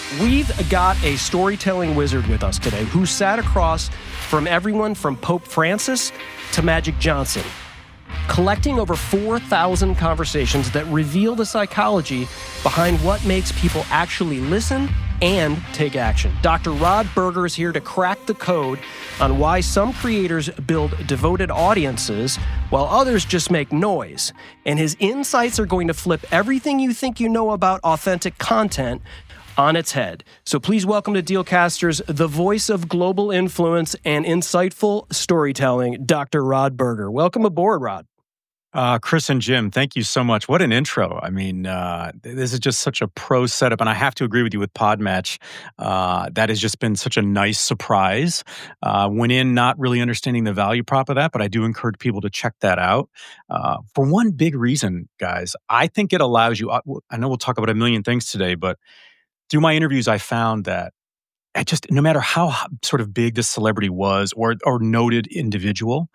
We've got a storytelling wizard with us today who sat across from everyone from Pope Francis to Magic Johnson, collecting over 4,000 conversations that reveal the psychology behind what makes people actually listen and take action. Dr. Rod Berger is here to crack the code on why some creators build devoted audiences while others just make noise. And his insights are going to flip everything you think you know about authentic content on its head. So please welcome to Dealcasters, the voice of global influence and insightful storytelling, Dr. Rod Berger. Welcome aboard, Rod. Chris and Jim, thank you so much. What an intro. I mean, this is just such a pro setup, and I have to agree with you with Podmatch. That has just been such a nice surprise. Went in not really understanding the value prop of that, but I do encourage people to check that out. For one big reason, guys, I think it allows you, I know we'll talk about a million things today, but through my interviews, I found that no matter how sort of big this celebrity was or noted individual,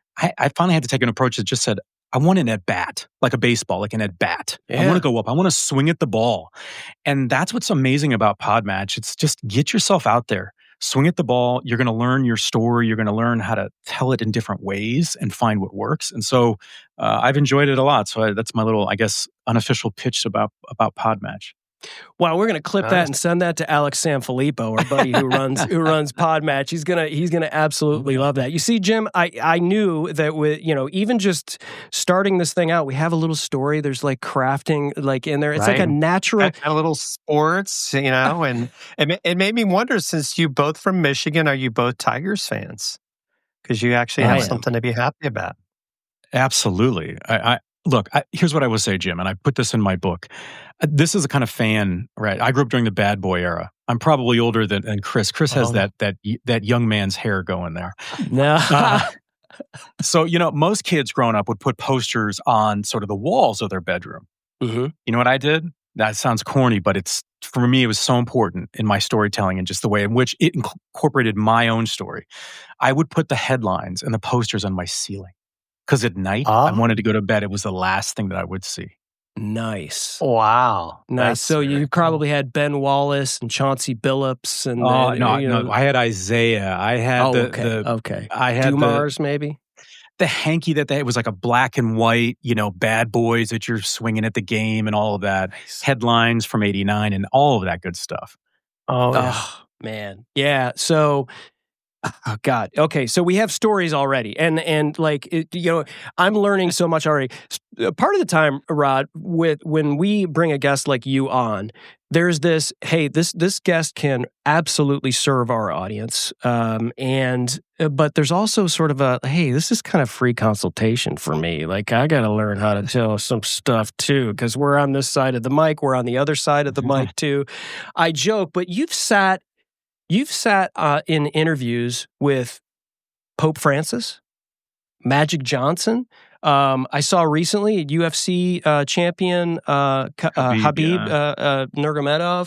I finally had to take an approach that just said, I want an at-bat, like a baseball, like an at-bat. Yeah. I want to go up. I want to swing at the ball. And that's what's amazing about Podmatch. It's just get yourself out there, swing at the ball. You're going to learn your story. You're going to learn how to tell it in different ways and find what works. And so I've enjoyed it a lot. So that's my little, I guess, unofficial pitch about Podmatch. Wow, we're going to clip that and send that to Alex Sanfilippo, our buddy who runs Podmatch. He's gonna absolutely love that. You see, Jim, I knew that with even just starting this thing out, we have a little story. There's like crafting like in there. It's like a natural a little sports, and it made me wonder, since you both from Michigan, are you both Tigers fans? Because you actually have something to be happy about. Absolutely. Look, here's what I will say, Jim, and I put this in my book. This is a kind of fan, right? I grew up during the bad boy era. I'm probably older than Chris. Chris has that young man's hair going there. No. So, most kids growing up would put posters on sort of the walls of their bedroom. Mm-hmm. You know what I did? That sounds corny, but for me, it was so important in my storytelling and just the way in which it incorporated my own story. I would put the headlines and the posters on my ceiling. Because at night, I wanted to go to bed. It was the last thing that I would see. Nice. Wow. Nice. So you probably had Ben Wallace and Chauncey Billups and no. I had Isaiah. I had I had Dumars, maybe the hanky that it was like a black and white, bad boys that you're swinging at the game and all of that. Nice. Headlines from '89 and all of that good stuff. Oh man, yeah. So. Oh God. Okay. So we have stories already, and like I'm learning so much already. Part of the time, Rod, when we bring a guest like you on, there's this. Hey, this guest can absolutely serve our audience, but there's also sort of a hey, this is kind of free consultation for me. Like I got to learn how to tell some stuff too, because we're on this side of the mic, we're on the other side of the mic too. I joke, but you've sat in interviews with Pope Francis, Magic Johnson. I saw recently a UFC champion, Khabib Nurmagomedov.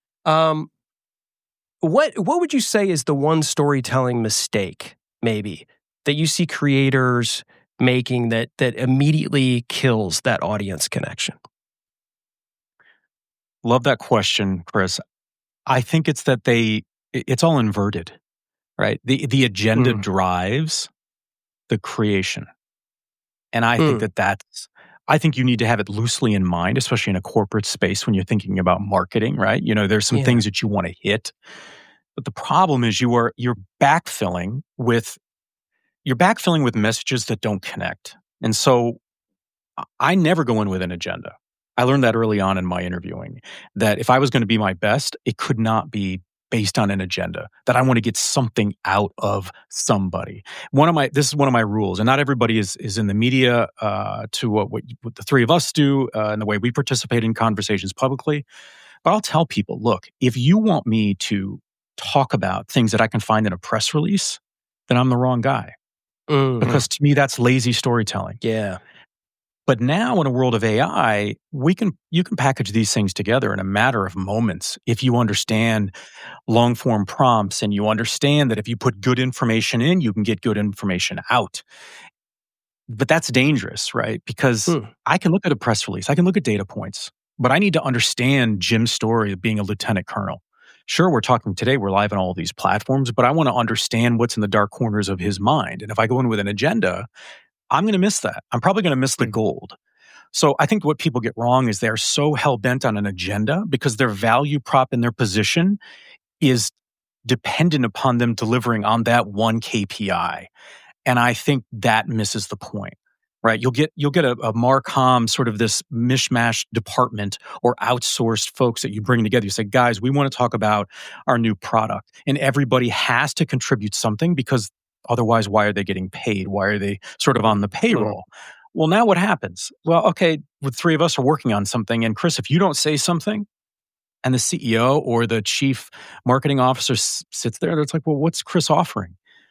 What would you say is the one storytelling mistake, maybe, that you see creators making that immediately kills that audience connection? Love that question, Chris. I think it's that it's all inverted, right? The agenda drives the creation. And I think I think you need to have it loosely in mind, especially in a corporate space when you're thinking about marketing, right? There's some things that you want to hit. But the problem is you're backfilling with messages that don't connect. And so I never go in with an agenda. I learned that early on in my interviewing, that if I was going to be my best, it could not be based on an agenda, that I want to get something out of somebody. This is one of my rules, and not everybody is in the media to what the three of us do and the way we participate in conversations publicly. But I'll tell people, look, if you want me to talk about things that I can find in a press release, then I'm the wrong guy. Mm-hmm. Because to me, that's lazy storytelling. Yeah. But now in a world of AI, you can package these things together in a matter of moments if you understand long-form prompts and you understand that if you put good information in, you can get good information out. But that's dangerous, right? Because I can look at a press release, I can look at data points, but I need to understand Jim's story of being a lieutenant colonel. sure, we're talking today, we're live on all these platforms, but I want to understand what's in the dark corners of his mind. And if I go in with an agenda, I'm going to miss that. I'm probably going to miss the gold. So I think what people get wrong is they're so hell-bent on an agenda because their value prop in their position is dependent upon them delivering on that one KPI. And I think that misses the point, right? You'll get a Marcom sort of this mishmash department or outsourced folks that you bring together. You say, guys, we want to talk about our new product. And everybody has to contribute something because otherwise, why are they getting paid? Why are they sort of on the payroll? Well, now what happens? Well, okay, the three of us are working on something. And Chris, if you don't say something, and the CEO or the chief marketing officer sits there, it's like, well, what's Chris offering?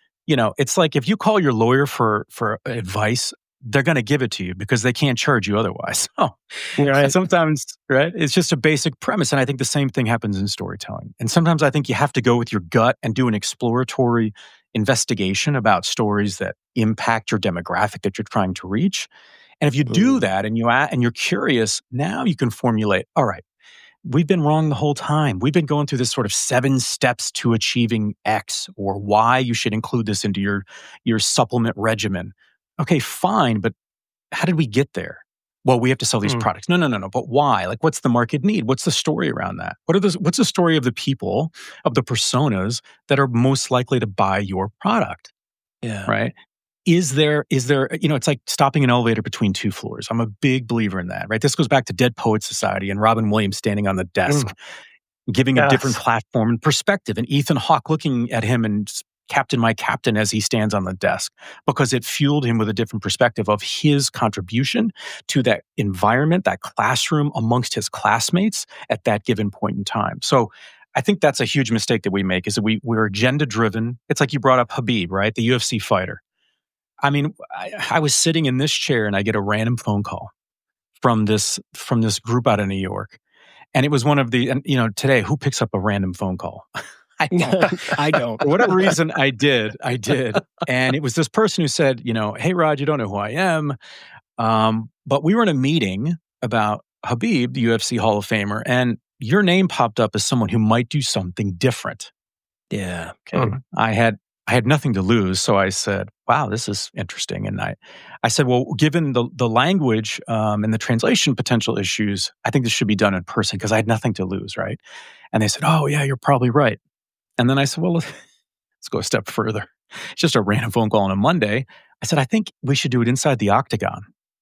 It's like if you call your lawyer for advice, they're going to give it to you because they can't charge you otherwise. So right. Sometimes, right, it's just a basic premise. And I think the same thing happens in storytelling. And sometimes I think you have to go with your gut and do an exploratory investigation about stories that impact your demographic that you're trying to reach. And if you do that and you're curious, now you can formulate, all right, we've been wrong the whole time. We've been going through this sort of 7 steps to achieving X or Y. You should include this into your supplement regimen. Okay, fine, but how did we get there? Well, we have to sell these products. No. But why? Like, what's the market need? What's the story around that? What's the story of the people, of the personas that are most likely to buy your product? Yeah. Right? Is there, it's like stopping an elevator between 2 floors. I'm a big believer in that, right? This goes back to Dead Poets Society and Robin Williams standing on the desk, giving a different platform and perspective, and Ethan Hawke looking at him and Captain, my captain, as he stands on the desk, because it fueled him with a different perspective of his contribution to that environment, that classroom amongst his classmates at that given point in time. So I think that's a huge mistake that we make, is that we're agenda driven. It's like you brought up Khabib, right? The UFC fighter. I mean, I was sitting in this chair and I get a random phone call from this group out of New York. And it was one of the, today, who picks up a random phone call? I don't. For whatever reason, I did. And it was this person who said, hey, Rod, you don't know who I am. But we were in a meeting about Khabib, the UFC Hall of Famer, and your name popped up as someone who might do something different. Yeah. Okay. I had nothing to lose. So I said, wow, this is interesting. And I said, well, given the language and the translation potential issues, I think this should be done in person because I had nothing to lose, right? And they said, oh, yeah, you're probably right. And then I said, well, let's go a step further. It's just a random phone call on a Monday. I said, I think we should do it inside the octagon.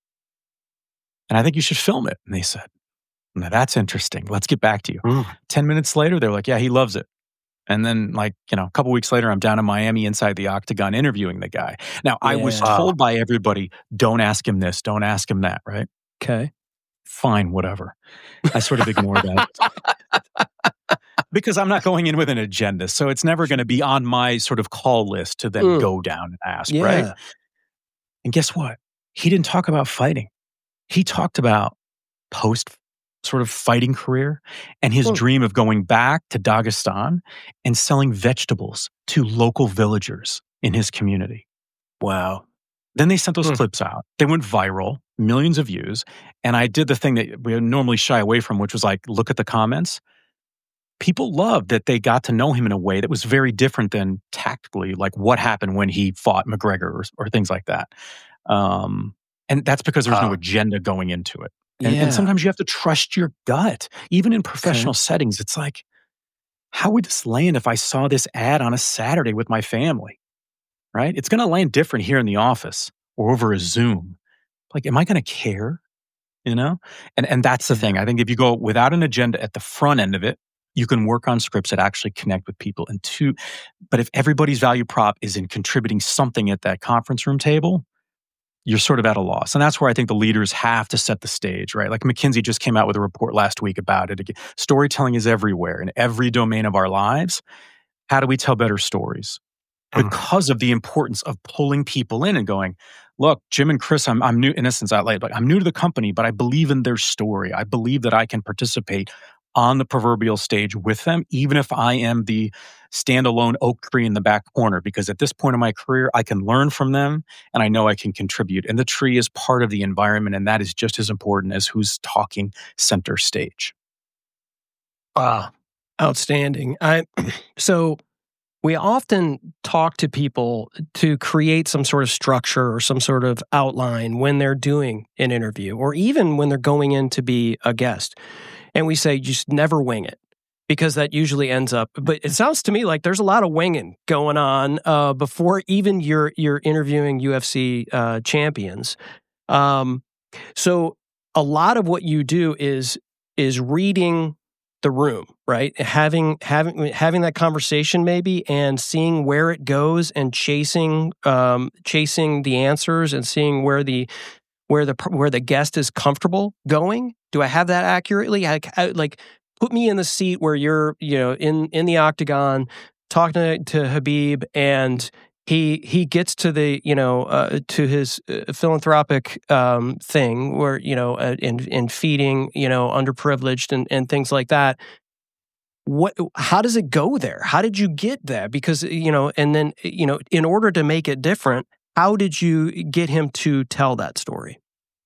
And I think you should film it. And they said, now that's interesting. Let's get back to you. 10 minutes later, they're like, yeah, he loves it. And then a couple weeks later, I'm down in Miami inside the octagon interviewing the guy. Now, I was told by everybody, don't ask him this, don't ask him that, right? Okay. Fine, whatever. I sort of ignored that. Because I'm not going in with an agenda. So it's never going to be on my sort of call list to then go down and ask, right? And guess what? He didn't talk about fighting. He talked about post sort of fighting career and his dream of going back to Dagestan and selling vegetables to local villagers in his community. Wow. Then they sent those clips out. They went viral, millions of views. And I did the thing that we normally shy away from, which was like, look at the comments. People loved that they got to know him in a way that was very different than tactically, like what happened when he fought McGregor or things like that. And that's because there's no agenda going into it. And sometimes you have to trust your gut. Even in professional settings, it's like, how would this land if I saw this ad on a Saturday with my family, right? It's going to land different here in the office or over a Zoom. Like, am I going to care? And that's the thing. I think if you go without an agenda at the front end of it, you can work on scripts that actually connect with people. But if everybody's value prop is in contributing something at that conference room table, you're sort of at a loss. And that's where I think the leaders have to set the stage, right? Like McKinsey just came out with a report last week about it. Again, storytelling is everywhere in every domain of our lives. How do we tell better stories? Because of the importance of pulling people in and going, look, Jim and Chris, I'm new, in essence, I'm new to the company, but I believe in their story. I believe that I can participate on the proverbial stage with them, even if I am the standalone oak tree in the back corner, because at this point in my career, I can learn from them and I know I can contribute. And the tree is part of the environment, and that is just as important as who's talking center stage. Wow. Outstanding. So we often talk to people to create some sort of structure or some sort of outline when they're doing an interview, or even when they're going in to be a guest. And we say, just never wing it, because that usually ends up. But it sounds to me like there's a lot of winging going on before even you're interviewing UFC champions. So a lot of what you do is reading the room, right? Having that conversation maybe, and seeing where it goes, and chasing the answers, and seeing where the guest is comfortable going. Do I have that accurately? Like put me in the seat where you're, in the octagon talking to Khabib, and he gets to the, to his philanthropic thing where, in feeding, underprivileged and things like that. How does it go there? How did you get there? Because, and then, in order to make it different, how did you get him to tell that story?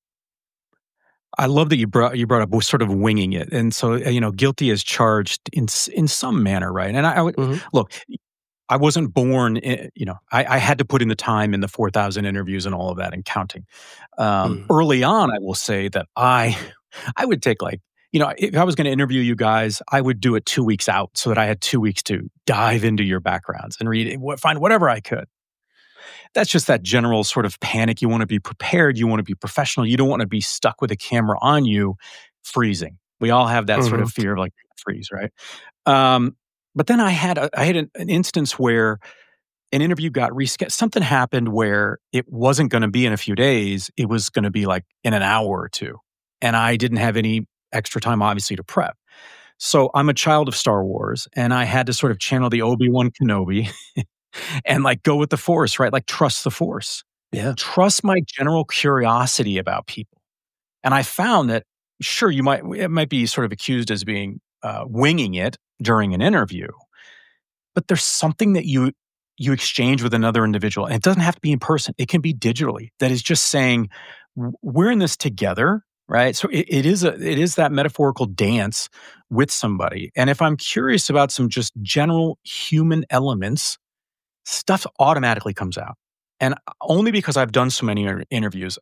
I love that you brought up sort of winging it, and so guilty as charged in some manner, right? And I would look. I wasn't born. I had to put in the time in the 4,000 interviews and all of that and counting. Early on, I will say that I would take if I was going to interview you guys, I would do it 2 weeks out so that I had 2 weeks to dive into your backgrounds and read it, find whatever I could. That's just that general sort of panic. You want to be prepared. You want to be professional. You don't want to be stuck with a camera on you, freezing. We all have that sort of fear of freeze, right? But then I had an instance where an interview got rescheduled. Something happened where it wasn't going to be in a few days. It was going to be in an hour or two. And I didn't have any extra time, obviously, to prep. So I'm a child of Star Wars, and I had to sort of channel the Obi-Wan Kenobi and go with the Force, right? Trust the Force. Yeah. Trust my general curiosity about people. And I found that, sure, it might be sort of accused as being winging it during an interview, but there's something that you exchange with another individual, and it doesn't have to be in person. It can be digitally. That is just saying, we're in this together, right? So it is that metaphorical dance with somebody. And if I'm curious about some just general human elements, stuff automatically comes out. And only because I've done so many interviews,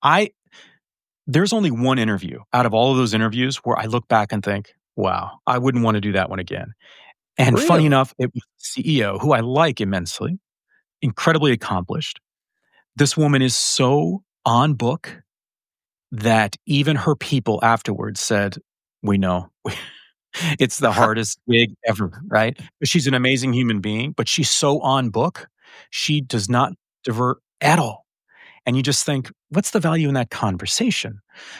there's only one interview out of all of those interviews where I look back and think, wow, I wouldn't want to do that one again. And Really? Funny enough, it was the CEO, who I like immensely, incredibly accomplished. This woman is so on book that even her people afterwards said, we know. It's the hardest gig ever, right? She's an amazing human being, but she's so on book. She does not divert at all. And you just think, what's the value in that conversation?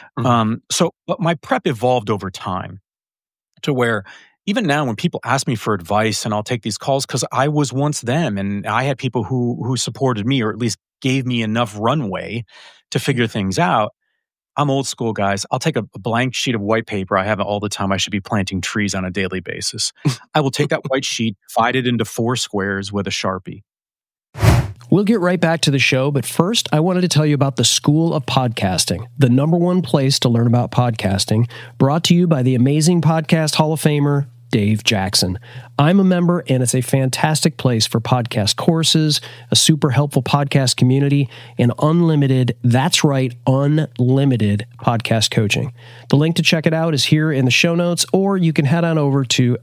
But my prep evolved over time to where even now when people ask me for advice, and I'll take these calls because I was once them, and I had people who supported me, or at least gave me enough runway to figure things out. I'm old school, guys. I'll take a blank sheet of white paper. I have it all the time. I should be planting trees on a daily basis. I will take that white sheet, divide it into 4 squares with a Sharpie. We'll get right back to the show, but first, I wanted to tell you about the School of Podcasting, the #1 place to learn about podcasting, brought to you by the amazing Podcast Hall of Famer, Dave Jackson. I'm a member, and it's a fantastic place for podcast courses, a super helpful podcast community, and unlimited, that's right, unlimited podcast coaching. The link to check it out is here in the show notes, or you can head on over to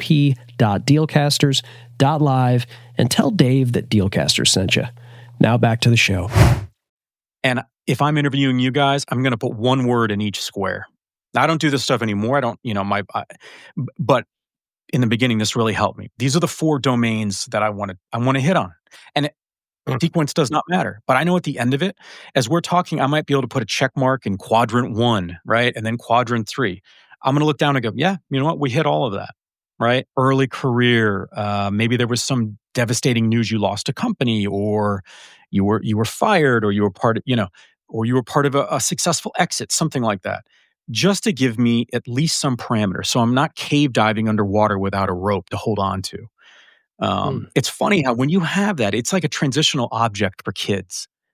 sop.dealcasters.live and tell Dave that Dealcasters sent you. Now back to the show. And if I'm interviewing you guys, I'm going to put one word in each square. Now, I don't do this stuff anymore. I don't, but in the beginning, this really helped me. These are the 4 domains that I want to hit on. And sequence does not matter. But I know at the end of it, as we're talking, I might be able to put a check mark in quadrant 1, right? And then quadrant 3. I'm going to look down and go, yeah, you know what? We hit all of that, right? Early career. Maybe there was some devastating news. You lost a company, or you were fired, or you were part of, or you were part of a successful exit, something like that. Just to give me at least some parameters, so I'm not cave diving underwater without a rope to hold on to. It's funny how when you have that, it's like a transitional object for kids,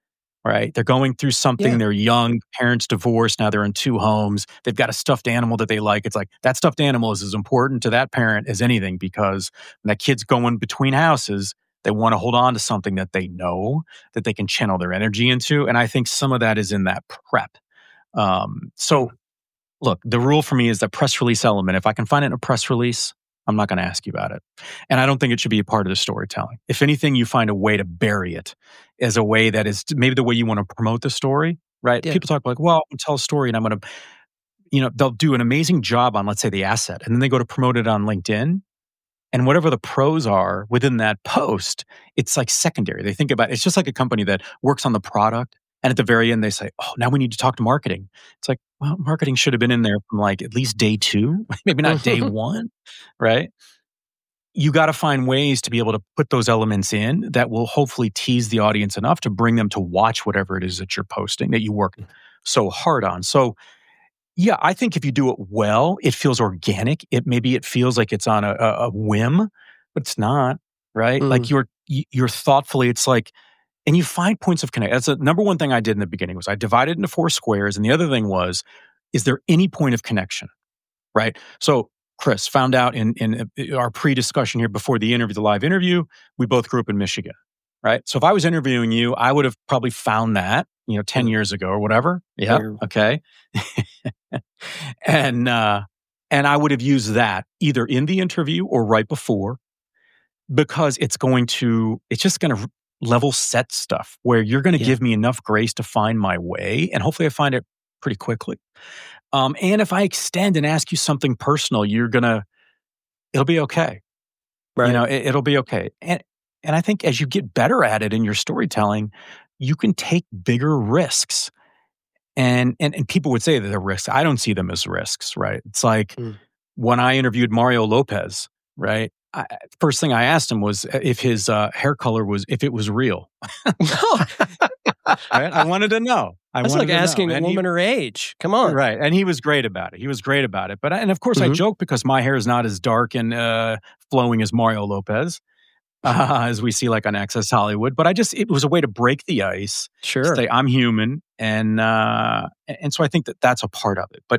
right? They're going through something. Yeah. They're young, parents divorced. Now they're in 2 homes. They've got a stuffed animal that they like. It's like that stuffed animal is as important to that parent as anything, because when that kid's going between houses, they want to hold on to something that they know that they can channel their energy into. And I think some of that is in that prep. So look, the rule for me is that press release element. If I can find it in a press release, I'm not going to ask you about it. And I don't think it should be a part of the storytelling. If anything, you find a way to bury it as a way that is maybe the way you want to promote the story, right? Yeah. People talk like, well, I'm going to tell a story and I'm going to, they'll do an amazing job on, let's say, the asset. And then they go to promote it on LinkedIn. And whatever the pros are within that post, it's like secondary. They think about it's just like a company that works on the product. And at the very end, they say, oh, now we need to talk to marketing. It's like, well, marketing should have been in there from like at least day 2, maybe not day 1, right? You got to find ways to be able to put those elements in that will hopefully tease the audience enough to bring them to watch whatever it is that you're posting that you work so hard on. So, yeah, I think if you do it well, it feels organic. Maybe it feels like it's on a whim, but it's not, right? Like you're thoughtfully, it's like, and you find points of connection. That's the number one thing I did in the beginning was I divided into 4 squares. And the other thing was, is there any point of connection, right? So Chris found out in our pre-discussion here before the interview, the live interview, we both grew up in Michigan, right? So if I was interviewing you, I would have probably found that, 10 years ago or whatever. Yeah. Okay. And I would have used that either in the interview or right before, because it's just going to level set stuff where you're going to give me enough grace to find my way. And hopefully I find it pretty quickly. And if I extend and ask you something personal, it'll be okay. Right. It'll be okay. And I think as you get better at it in your storytelling, you can take bigger risks. And people would say that they're risks. I don't see them as risks, right? It's like when I interviewed Mario Lopez, right? First thing I asked him was if his hair color if it was real. Right? I wanted to know. That's like asking a woman her age. Come on. Right. And he was great about it. But and of course I joke because my hair is not as dark and flowing as Mario Lopez, as we see like on Access Hollywood. But it was a way to break the ice. Sure. To say I'm human. And so I think that that's a part of it. But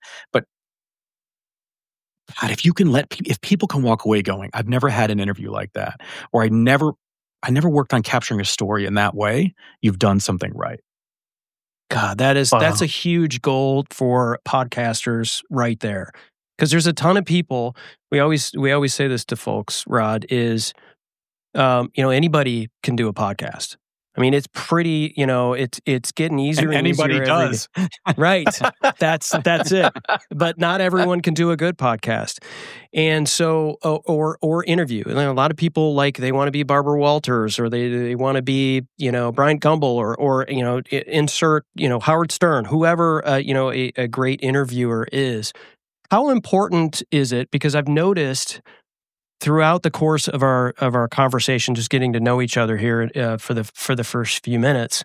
God, if people can walk away going, I've never had an interview like that, or I never worked on capturing a story in that way, you've done something right. God, that's a huge goal for podcasters right there. Because there's a ton of people, we always say this to folks, Rod, is anybody can do a podcast. I mean, it's pretty, it's getting easier and anybody easier. Does. Right. That's it. But not everyone can do a good podcast. And so, or interview. And a lot of people they want to be Barbara Walters, or they want to be, Brian Gumbel, or insert, Howard Stern, whoever, a great interviewer is. How important is it? Because I've noticed throughout the course of our conversation, just getting to know each other here for the first few minutes,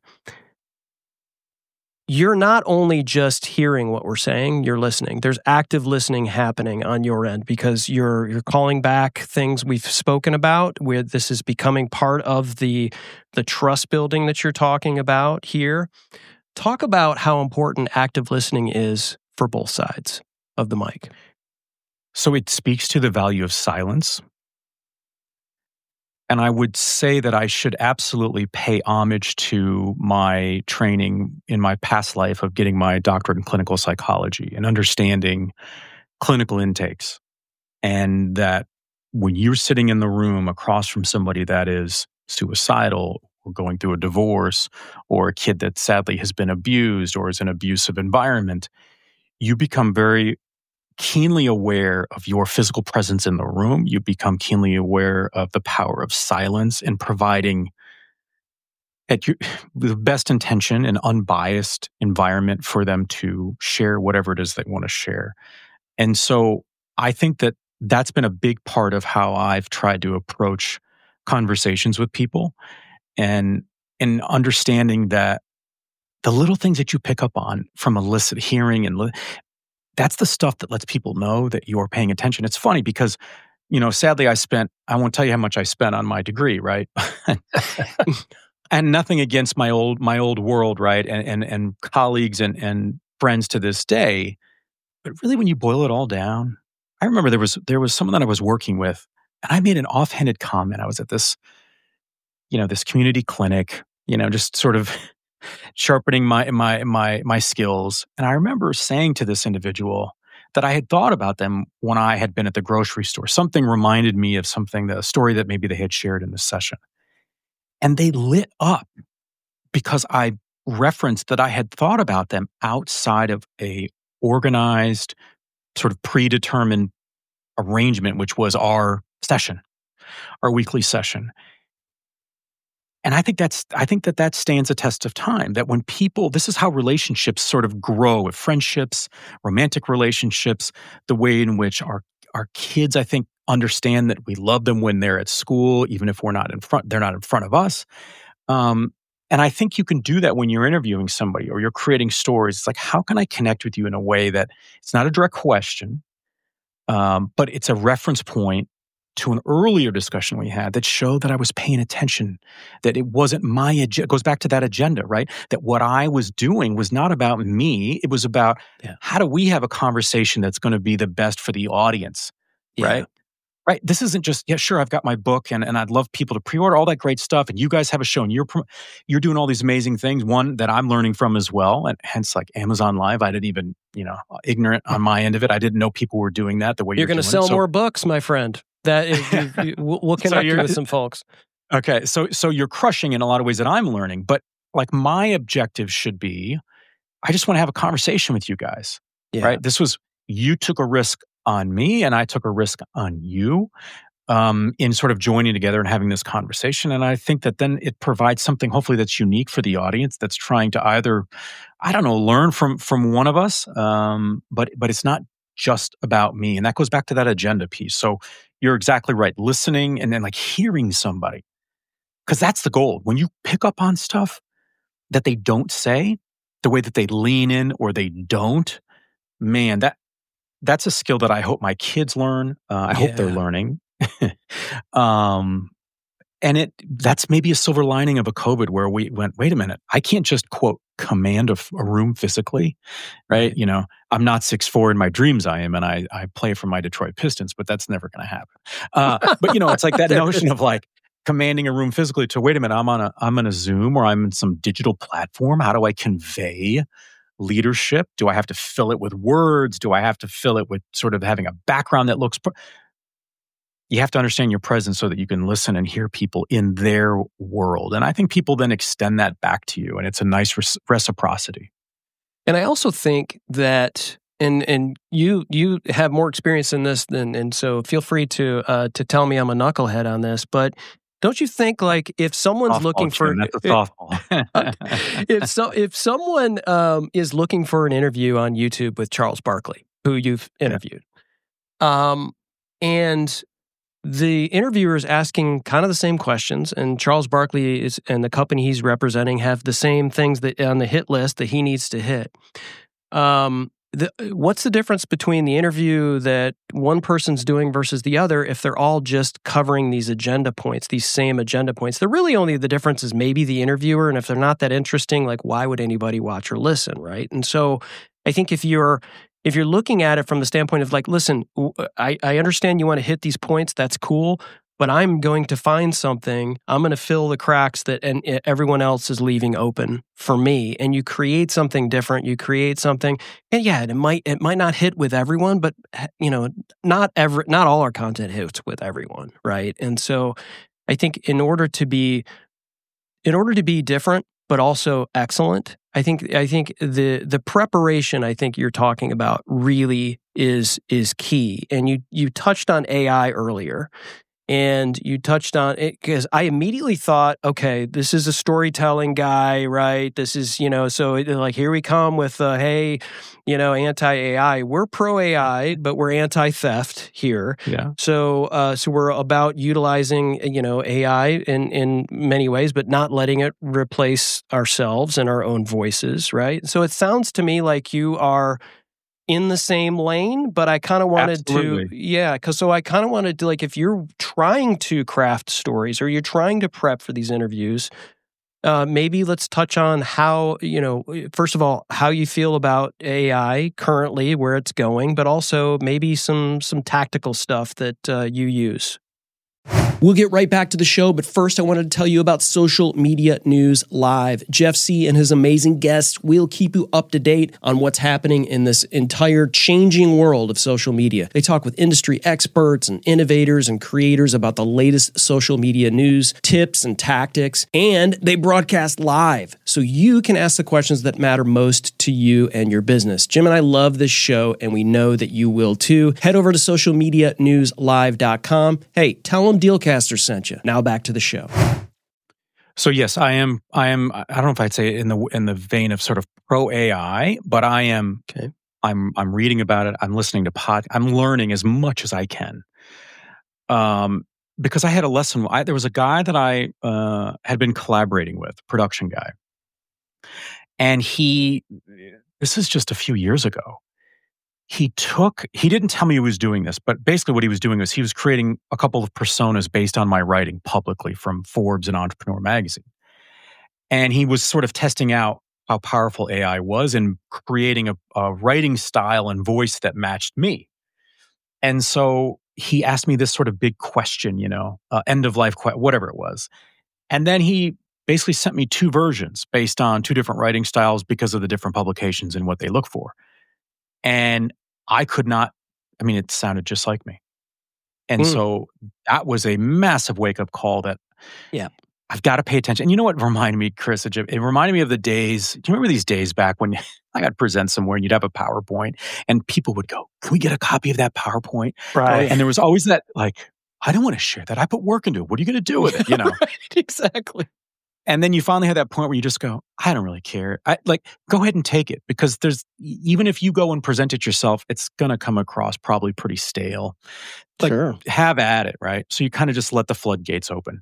you're not only just hearing what we're saying, you're listening. There's active listening happening on your end because you're calling back things we've spoken about, where this is becoming part of the trust building that you're talking about here. Talk about how important active listening is for both sides of the mic. So it speaks to the value of silence. And I would say that I should absolutely pay homage to my training in my past life of getting my doctorate in clinical psychology and understanding clinical intakes. And that when you're sitting in the room across from somebody that is suicidal or going through a divorce, or a kid that sadly has been abused or is in an abusive environment, you become very keenly aware of your physical presence in the room. You become keenly aware of the power of silence and providing the best intention and unbiased environment for them to share whatever it is they want to share. And so I think that that's been a big part of how I've tried to approach conversations with people, and understanding that the little things that you pick up on from hearing and that's the stuff that lets people know that you're paying attention. It's funny because, sadly I won't tell you how much I spent on my degree, right? And nothing against my old world, right? And colleagues and friends to this day. But really, when you boil it all down, I remember there was someone that I was working with, and I made an offhanded comment. I was at this, this community clinic, just sort of sharpening my skills. And I remember saying to this individual that I had thought about them when I had been at the grocery store. Something reminded me of a story that maybe they had shared in this session. And they lit up because I referenced that I had thought about them outside of a organized, sort of predetermined arrangement, which was our weekly session. And I think that stands a test of time, that when this is how relationships sort of grow, with friendships, romantic relationships, the way in which our kids, I think, understand that we love them when they're at school, even if they're not in front of us. And I think you can do that when you're interviewing somebody or you're creating stories. It's like, how can I connect with you in a way that it's not a direct question, but it's a reference point to an earlier discussion we had that showed that I was paying attention, that it wasn't my agenda. It goes back to that agenda, right? That what I was doing was not about me. It was about how do we have a conversation that's going to be the best for the audience, right? Right. This isn't just, sure, I've got my book and I'd love people to pre-order all that great stuff. And you guys have a show and you're doing all these amazing things. One that I'm learning from as well. And hence like Amazon Live, I didn't even, ignorant on my end of it. I didn't know people were doing that the way you're going to sell more books, my friend. That is, we'll connect you with some folks. Okay. So you're crushing in a lot of ways that I'm learning, but like my objective should be, I just want to have a conversation with you guys, right? You took a risk on me and I took a risk on you in sort of joining together and having this conversation. And I think that then it provides something hopefully that's unique for the audience that's trying to either, learn from one of us, but it's not just about me. And that goes back to that agenda piece. So you're exactly right. Listening and then like hearing somebody, because that's the goal. When you pick up on stuff that they don't say, the way that they lean in or they don't, man, that's a skill that I hope my kids learn. I hope they're learning. And that's maybe a silver lining of a COVID where we went, wait a minute, I can't just quote command a room physically, right? I'm not 6'4" in my dreams I am, and I play for my Detroit Pistons, but that's never going to happen. But it's like that notion of like commanding a room physically to, wait a minute, I'm on a Zoom or I'm in some digital platform. How do I convey leadership? Do I have to fill it with words? Do I have to fill it with sort of having a background that looks... You have to understand your presence so that you can listen and hear people in their world. And I think people then extend that back to you, and it's a nice reciprocity. And I also think that, and you have more experience in this and so feel free to tell me I'm a knucklehead on this, but don't you think like if someone's looking for if someone is looking for an interview on YouTube with Charles Barkley, who you've interviewed, and the interviewer is asking kind of the same questions, and Charles Barkley and the company he's representing have the same things that on the hit list that he needs to hit. What's the difference between the interview that one person's doing versus the other if they're all just covering these agenda points, these same agenda points? They're really only the difference is maybe the interviewer, and if they're not that interesting, like why would anybody watch or listen, right? And so I think if you're looking at it from the standpoint of like, listen, I understand you want to hit these points, that's cool, but I'm going to find something, I'm going to fill the cracks that and everyone else is leaving open for me. And you create something different, you create something, and it might not hit with everyone, but not all our content hits with everyone, right? And so I think in order to be different, but also excellent, I think the preparation I think you're talking about really is key. And you touched on AI earlier, and you touched on it because I immediately thought, okay, this is a storytelling guy, right? This is so like here we come with hey, anti-AI. We're pro-AI, but we're anti-theft here. Yeah. So we're about utilizing AI in many ways, but not letting it replace ourselves and our own voices, right? So it sounds to me like you are in the same lane, but I kind of wanted I kind of wanted to, like, if you're trying to craft stories or you're trying to prep for these interviews, maybe let's touch on how, first of all, how you feel about AI currently, where it's going, but also maybe some tactical stuff that you use. We'll get right back to the show, but first I wanted to tell you about Social Media News Live. Jeff C. and his amazing guests will keep you up to date on what's happening in this entire changing world of social media. They talk with industry experts and innovators and creators about the latest social media news, tips, and tactics, and they broadcast live, so you can ask the questions that matter most to you and your business. Jim and I love this show, and we know that you will too. Head over to socialmedianewslive.com. Hey, tell them Dealcaster sent you. Now back to the show. So yes, I am. I don't know if I'd say in the vein of sort of pro AI, but I am. Okay. I'm reading about it. I'm listening to I'm learning as much as I can. Because I had a lesson. There was a guy that I had been collaborating with, production guy, and this is just a few years ago. He didn't tell me he was doing this, but basically what he was doing was he was creating a couple of personas based on my writing publicly from Forbes and Entrepreneur magazine. And he was sort of testing out how powerful AI was and creating a writing style and voice that matched me. And so he asked me this sort of big question, end of life, whatever it was. And then he basically sent me two versions based on two different writing styles because of the different publications and what they look for. And I could not, it sounded just like me. And so that was a massive wake-up call that I've got to pay attention. And you know what reminded me, Chris? It reminded me of the days, do you remember these days back when I got to present somewhere and you'd have a PowerPoint and people would go, can we get a copy of that PowerPoint? Right. And there was always that, like, I don't want to share that. I put work into it. What are you going to do with it? Right, exactly. And then you finally have that point where you just go, I don't really care. Go ahead and take it, because even if you go and present it yourself, it's going to come across probably pretty stale. Sure. Have at it, right? So you kind of just let the floodgates open.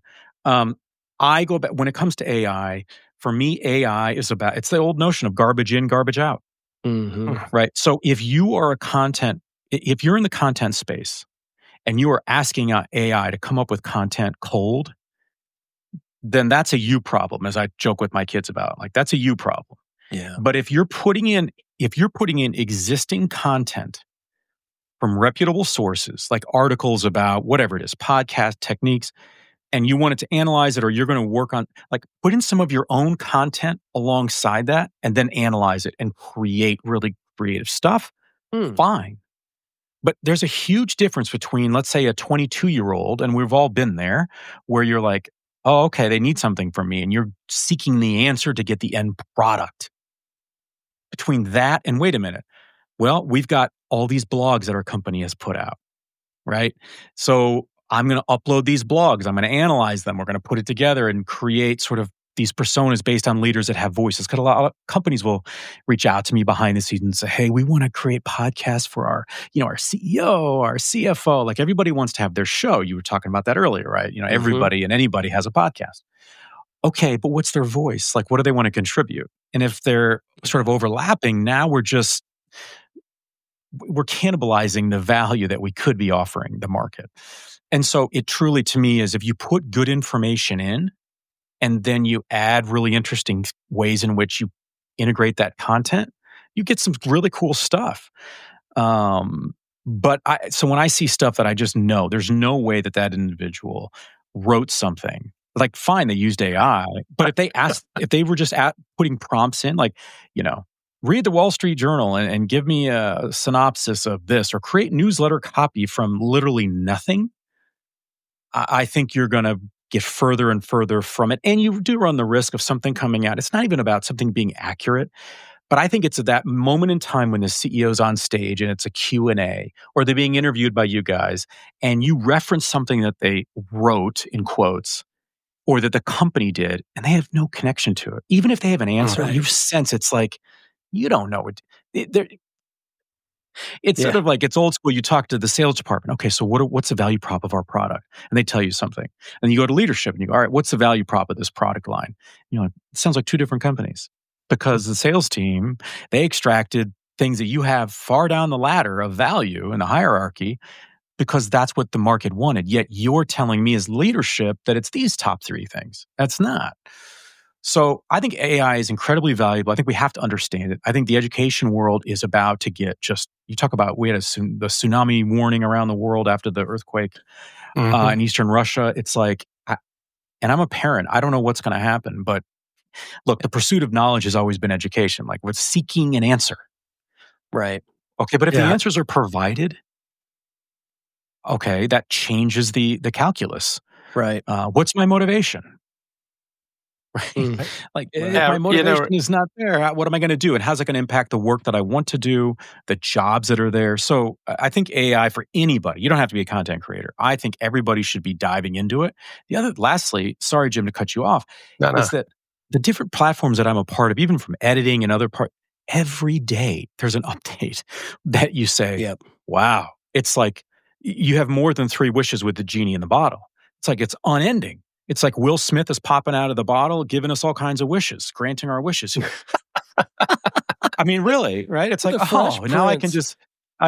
I go back, when it comes to AI, for me, AI is it's the old notion of garbage in, garbage out, right? So if you're in the content space and you are asking AI to come up with content cold, then that's a you problem, as I joke with my kids about. Like, that's a you problem. Yeah. But if you're putting in existing content from reputable sources, like articles about whatever it is, podcast techniques, and you want it to analyze it, or you're going to work on, put in some of your own content alongside that and then analyze it and create really creative stuff, fine. But there's a huge difference between, let's say, a 22-year-old, and we've all been there, where you're like, oh, okay, they need something from me, and you're seeking the answer to get the end product. Between that and, wait a minute, well, we've got all these blogs that our company has put out, right? So I'm going to upload these blogs. I'm going to analyze them. We're going to put it together and create sort of these personas based on leaders that have voices. Because a lot of companies will reach out to me behind the scenes and say, hey, we want to create podcasts for our CEO, our CFO. Like, everybody wants to have their show. You were talking about that earlier, right? Everybody and anybody has a podcast. Okay, but what's their voice? Like, what do they want to contribute? And if they're sort of overlapping, now we're cannibalizing the value that we could be offering the market. And so it truly, to me, is if you put good information in, and then you add really interesting ways in which you integrate that content, you get some really cool stuff. So when I see stuff that I just know, there's no way that individual wrote something. Like, fine, they used AI, but if they were just putting prompts in, read the Wall Street Journal and give me a synopsis of this, or create newsletter copy from literally nothing, I think you're going to get further and further from it. And you do run the risk of something coming out. It's not even about something being accurate, but I think it's at that moment in time when the CEO's on stage and it's a Q&A, or they're being interviewed by you guys, and you reference something that they wrote, in quotes, or that the company did, and they have no connection to it. Even if they have an answer, you sense it's like, you don't know it. It's sort of like, it's old school. You talk to the sales department. Okay, so what's the value prop of our product? And they tell you something. And you go to leadership and you go, all right, what's the value prop of this product line? It sounds like two different companies, because the sales team, they extracted things that you have far down the ladder of value in the hierarchy, because that's what the market wanted. Yet you're telling me as leadership that it's these top three things. That's not. So I think AI is incredibly valuable. I think we have to understand it. I think the education world is about to get you talk about, we had the tsunami warning around the world after the earthquake in Eastern Russia. It's like, and I'm a parent. I don't know what's going to happen, but look, the pursuit of knowledge has always been education. Like, we're seeking an answer. Right. Okay, but if the answers are provided, okay, that changes the calculus. Right. What's my motivation? Right. Like, if my motivation is not there, what am I going to do? And how's it going to impact the work that I want to do, the jobs that are there? So I think AI for anybody, you don't have to be a content creator. I think everybody should be diving into it. Lastly, sorry, Jim, to cut you off, is that the different platforms that I'm a part of, even from editing and other parts, every day there's an update that you say, wow, it's like you have more than 3 wishes with the genie in the bottle. It's like it's unending. It's like Will Smith is popping out of the bottle, giving us all kinds of wishes, granting our wishes here. I mean, really, right? It's like, now I can just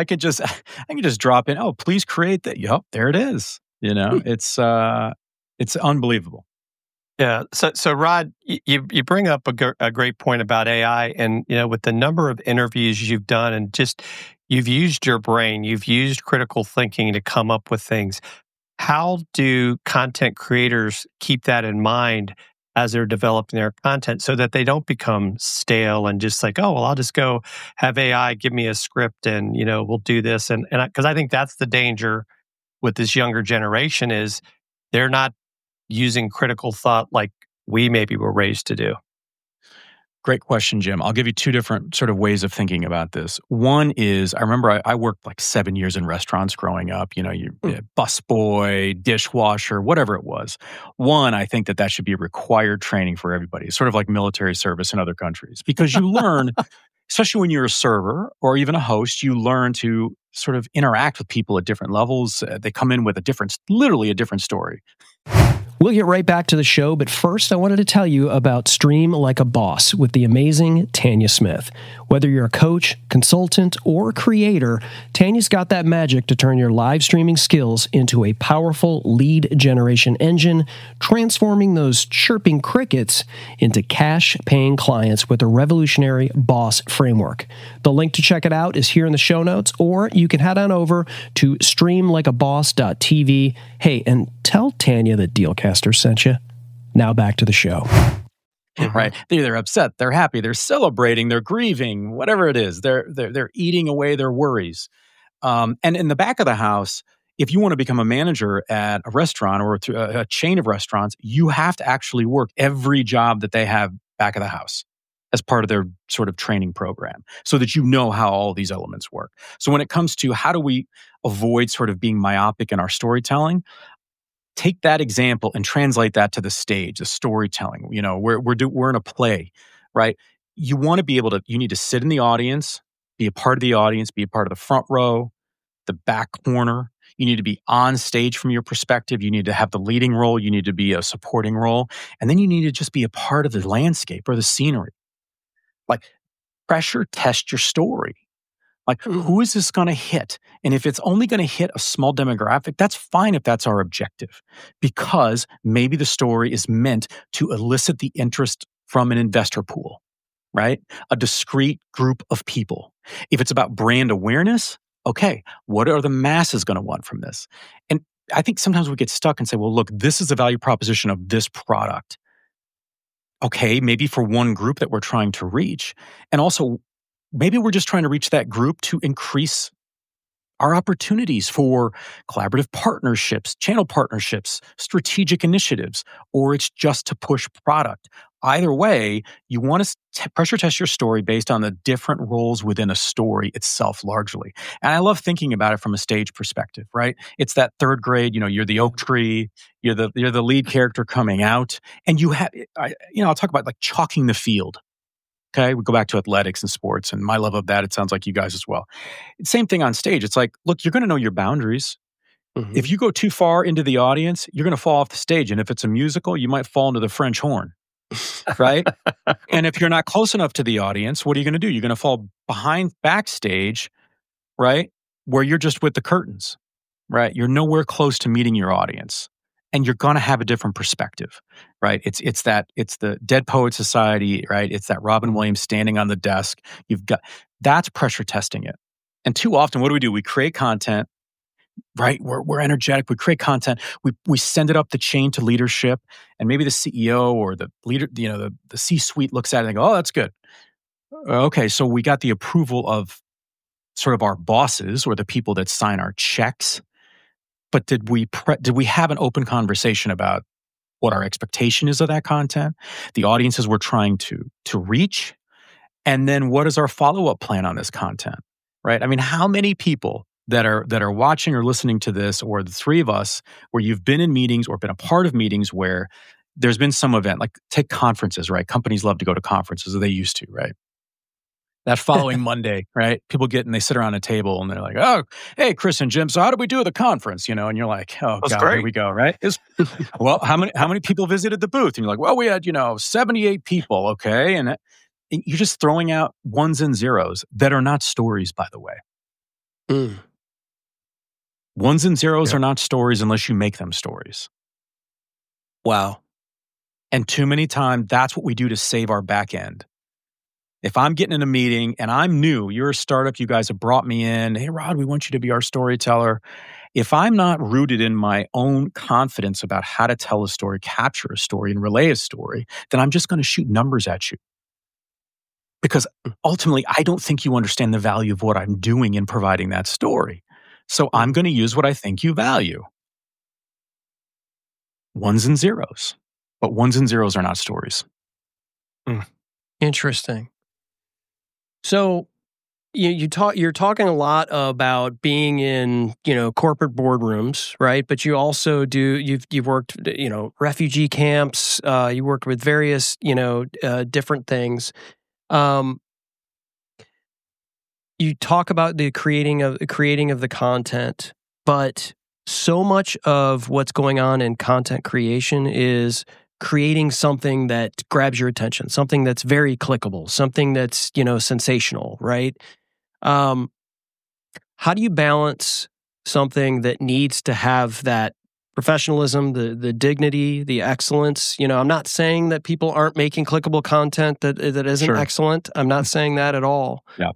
drop in. Oh, please create that. Yup, there it is. You know, it's unbelievable. Yeah. So Rod, you bring up a great point about AI, and with the number of interviews you've done, and just you've used your brain, you've used critical thinking to come up with things. How do content creators keep that in mind as they're developing their content so that they don't become stale and just like, oh, well, I'll just go have AI give me a script and, we'll do this. And because I think that's the danger with this younger generation is they're not using critical thought like we maybe were raised to do. Great question, Jim. I'll give you 2 different sort of ways of thinking about this. One is, I remember I worked like 7 years in restaurants growing up, you busboy, dishwasher, whatever it was. One, I think that should be required training for everybody. It's sort of like military service in other countries, because you learn, especially when you're a server or even a host, you learn to sort of interact with people at different levels. They come in with literally a different story. We'll get right back to the show, but first I wanted to tell you about Stream Like a Boss with the amazing Tanya Smith. Whether you're a coach, consultant, or creator, Tanya's got that magic to turn your live streaming skills into a powerful lead generation engine, transforming those chirping crickets into cash-paying clients with a revolutionary boss framework. The link to check it out is here in the show notes, or you can head on over to streamlikeaboss.tv. Hey, and tell Tanya that Dealcaster sent you. Now back to the show. Right? They're either upset, they're happy, they're celebrating, they're grieving, whatever it is. They're eating away their worries. And in the back of the house, if you want to become a manager at a restaurant or a chain of restaurants, you have to actually work every job that they have back of the house as part of their sort of training program, so that you know how all these elements work. So when it comes to how do we avoid sort of being myopic in our storytelling, take that example and translate that to the stage, the storytelling. We're in a play, right? You want to be able to, you need to sit in the audience, be a part of the audience, be a part of the front row, the back corner. You need to be on stage from your perspective. You need to have the leading role. You need to be a supporting role. And then you need to just be a part of the landscape or the scenery. Like, pressure test your story. Like, who is this going to hit? And if it's only going to hit a small demographic, that's fine if that's our objective, because maybe the story is meant to elicit the interest from an investor pool, right? A discrete group of people. If it's about brand awareness, okay, what are the masses going to want from this? And I think sometimes we get stuck and say, well, look, this is the value proposition of this product. Okay, maybe for one group that we're trying to reach. And also, maybe we're just trying to reach that group to increase our opportunities for collaborative partnerships, channel partnerships, strategic initiatives, or it's just to push product. Either way, you want to pressure test your story based on the different roles within a story itself, largely. And I love thinking about it from a stage perspective, right? It's that 3rd grade, you're the oak tree, you're the lead character coming out, and I'll talk about like chalking the field. Okay, we go back to athletics and sports and my love of that. It sounds like you guys as well. Same thing on stage. It's like, look, you're going to know your boundaries. Mm-hmm. If you go too far into the audience, you're going to fall off the stage. And if it's a musical, you might fall into the French horn, right? And if you're not close enough to the audience, what are you going to do? You're going to fall behind backstage, right? Where you're just with the curtains, right? You're nowhere close to meeting your audience. and you're going to have a different perspective, right? It's the Dead Poet Society, right? It's that Robin Williams standing on the desk. That's pressure testing it. And too often, what do? We create content, right? We're energetic. We create content. We send it up the chain to leadership, and maybe the CEO or the leader, the C-suite looks at it and go, "Oh, that's good. Okay, so we got the approval of sort of our bosses or the people that sign our checks." But did we have an open conversation about what our expectation is of that content, the audiences we're trying to reach, and then what is our follow-up plan on this content, right? I mean, how many people that are watching or listening to this, or the three of us, where you've been in meetings or been a part of meetings where there's been some event, like take conferences, right? Companies love to go to conferences, or they used to, right? That following Monday, right? People get and they sit around a table and they're like, "Oh, hey, Chris and Jim, so how did we do at the conference?" And you're like, "Oh, God, great. Here we go," right? Well, how many people visited the booth? And you're like, "Well, we had 78 people." Okay, and you're just throwing out ones and zeros that are not stories, by the way. Ones and zeros are not stories unless you make them stories. Wow. And too many times, that's what we do to save our back end. If I'm getting in a meeting and I'm new, you're a startup, you guys have brought me in, "Hey, Rod, we want you to be our storyteller." If I'm not rooted in my own confidence about how to tell a story, capture a story, and relay a story, then I'm just going to shoot numbers at you. Because ultimately, I don't think you understand the value of what I'm doing in providing that story. So I'm going to use what I think you value. Ones and zeros. But ones and zeros are not stories. Interesting. So you're talking a lot about being in, corporate boardrooms, right? But you also you've worked, refugee camps, you worked with various, different things. You talk about the creating of the content, but so much of what's going on in content creation is creating something that grabs your attention, something that's very clickable, something that's, sensational, right? How do you balance something that needs to have that professionalism, the dignity, the excellence? I'm not saying that people aren't making clickable content that isn't excellent. I'm not saying that at all. Yeah.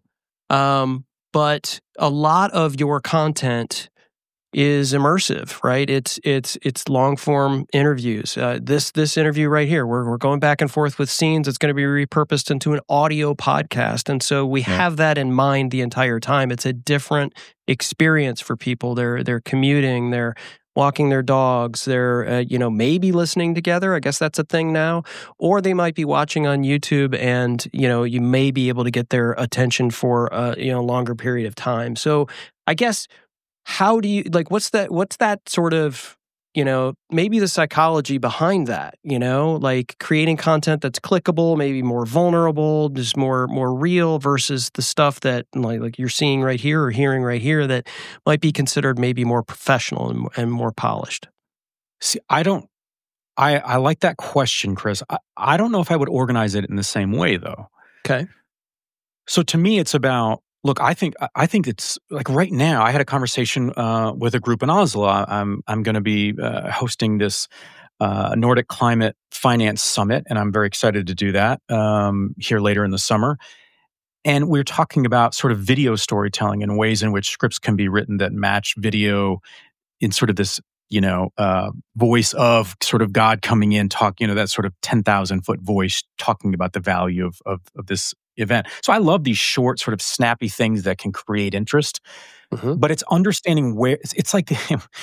But a lot of your content is immersive, right? It's long form interviews. This interview right here, we're going back and forth with scenes. It's going to be repurposed into an audio podcast, and so we have that in mind the entire time. It's a different experience for people. They're commuting. They're walking their dogs. They're maybe listening together. I guess that's a thing now. Or they might be watching on YouTube, and you may be able to get their attention for a longer period of time. So I guess, how do you what's that sort of maybe the psychology behind that, creating content that's clickable, maybe more vulnerable, just more real, versus the stuff that like you're seeing right here or hearing right here that might be considered maybe more professional and more polished? See, I like that question, Chris. I don't know if I would organize it in the same way, though. Okay. So to me, it's about, look, I think it's like right now. I had a conversation with a group in Oslo. I'm going to be hosting this Nordic Climate Finance Summit, and I'm very excited to do that here later in the summer. And we're talking about sort of video storytelling and ways in which scripts can be written that match video in sort of this voice of sort of God coming in, that sort of 10,000-foot voice talking about the value of this event. So I love these short, sort of snappy things that can create interest. Mm-hmm. But it's understanding where it's like,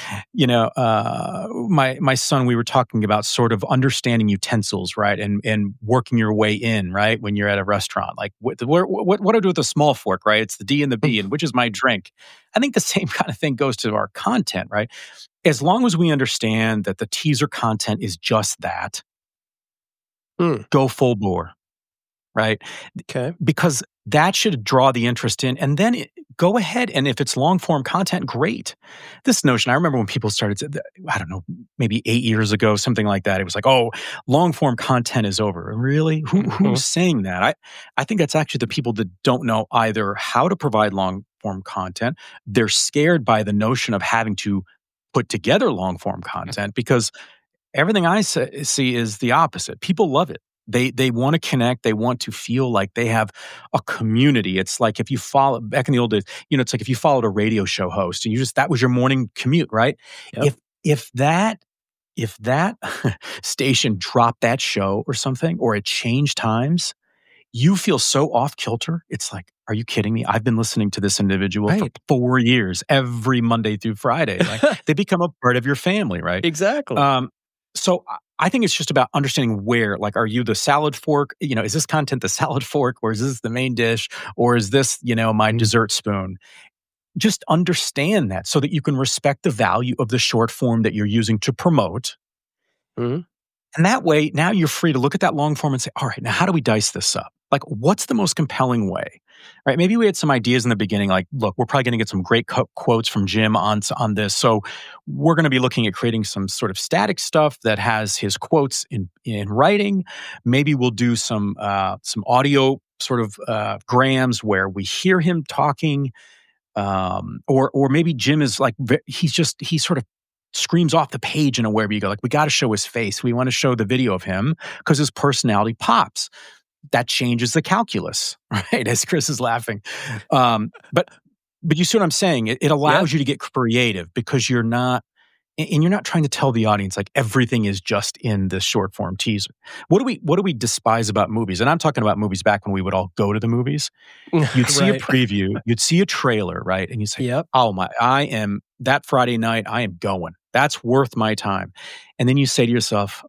my son, we were talking about sort of understanding utensils, right, and working your way in, right, when you're at a restaurant. Like, what do I do with a small fork, right? It's the D and the B, and which is my drink. I think the same kind of thing goes to our content, right? As long as we understand that the teaser content is just that, go full bore. Right? Okay. Because that should draw the interest in, and then go ahead, and if it's long-form content, great. This notion, I remember when people started, I don't know, maybe 8 years ago, something like that. It was like, oh, long-form content is over. Really? Who's saying that? I think that's actually the people that don't know either how to provide long-form content. They're scared by the notion of having to put together long form content because everything I see is the opposite. People love it. They want to connect. They want to feel like they have a community. It's like if you follow back in the old days, it's like if you followed a radio show host and that was your morning commute, right? Yep. If that station dropped that show or something, or it changed times, you feel so off kilter. It's like, are you kidding me? I've been listening to this individual for 4 years, every Monday through Friday. Like they become a part of your family, right? Exactly. So I think it's just about understanding where, like, are you the salad fork? Is this content the salad fork, or is this the main dish, or is this, my dessert spoon? Just understand that so that you can respect the value of the short form that you're using to promote. Mm-hmm. And that way, now you're free to look at that long form and say, all right, now how do we dice this up? Like, what's the most compelling way? Right? Maybe we had some ideas in the beginning, like, look, we're probably going to get some great quotes from Jim on this. So we're going to be looking at creating some sort of static stuff that has his quotes in writing. Maybe we'll do some audio sort of grams where we hear him talking. Or maybe Jim is like, he sort of screams off the page in a way where you go, like, we got to show his face. We want to show the video of him because his personality pops. That changes the calculus, right? As Chris is laughing. But you see what I'm saying? It allows you to get creative because you're not trying to tell the audience like everything is just in this short form teaser. What do we despise about movies? And I'm talking about movies back when we would all go to the movies. You'd see a preview, you'd see a trailer, right? And you say, oh my, that Friday night, I am going. That's worth my time. And then you say to yourself,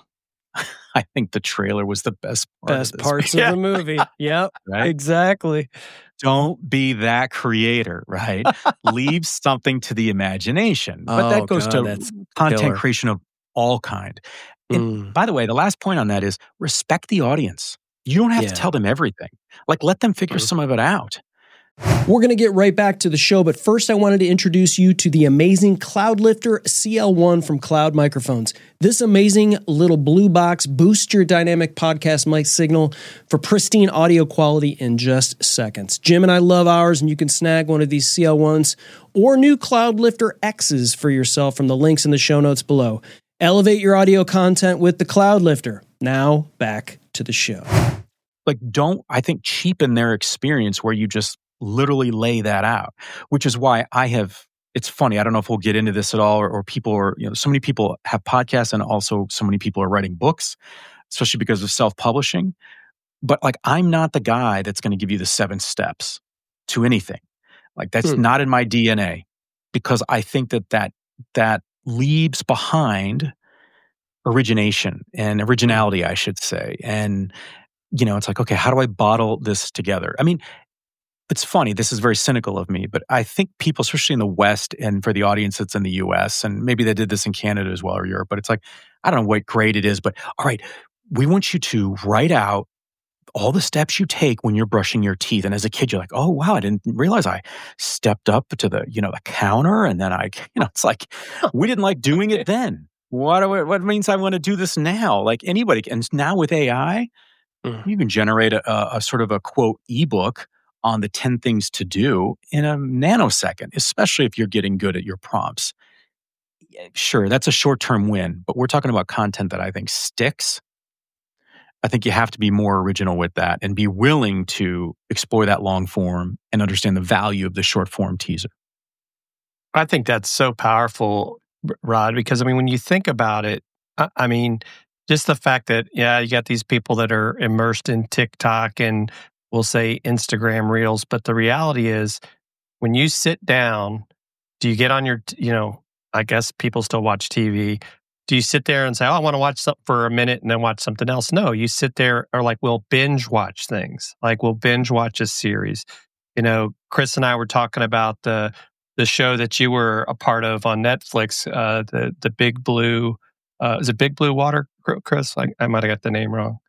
I think the trailer was the best parts of the movie. Yep, right? Exactly. Don't be that creator, right? Leave something to the imagination. But that goes to content creation of all kind. And by the way, the last point on that is respect the audience. You don't have to tell them everything. Like, let them figure some of it out. We're going to get right back to the show, but first I wanted to introduce you to the amazing Cloudlifter CL1 from Cloud Microphones. This amazing little blue box boosts your dynamic podcast mic signal for pristine audio quality in just seconds. Jim and I love ours, and you can snag one of these CL1s or new Cloudlifter X's for yourself from the links in the show notes below. Elevate your audio content with the Cloudlifter. Now, back to the show. Like, don't, I think, cheapen their experience where you just literally lay that out, which is why it's funny. I don't know if we'll get into this at all, or people are, so many people have podcasts and also so many people are writing books, especially because of self-publishing. But like, I'm not the guy that's going to give you the 7 steps to anything. Like, that's not in my DNA, because I think that leaves behind origination and originality, I should say. And, it's like, okay, how do I bottle this together? I mean, it's funny, this is very cynical of me, but I think people, especially in the West and for the audience that's in the US, and maybe they did this in Canada as well or Europe, but it's like, I don't know what grade it is, but all right, we want you to write out all the steps you take when you're brushing your teeth. And as a kid, you're like, oh, wow, I didn't realize I stepped up to the, the counter. And then it's like, we didn't like doing it then. What means I want to do this now? Like anybody can. And now with AI, you can generate a sort of a quote ebook on the 10 things to do in a nanosecond, especially if you're getting good at your prompts. Sure, that's a short-term win, but we're talking about content that I think sticks. I think you have to be more original with that and be willing to explore that long form and understand the value of the short form teaser. I think that's so powerful, Rod, because when you think about it, just the fact that, you got these people that are immersed in TikTok and we'll say Instagram Reels, but the reality is when you sit down, do you get on your, I guess people still watch TV. Do you sit there and say, oh, I want to watch something for a minute and then watch something else? No, you sit there or like we'll binge watch things. Like we'll binge watch a series. Chris and I were talking about the show that you were a part of on Netflix, the Big Blue, is it Big Blue Water, Chris? I might have got the name wrong.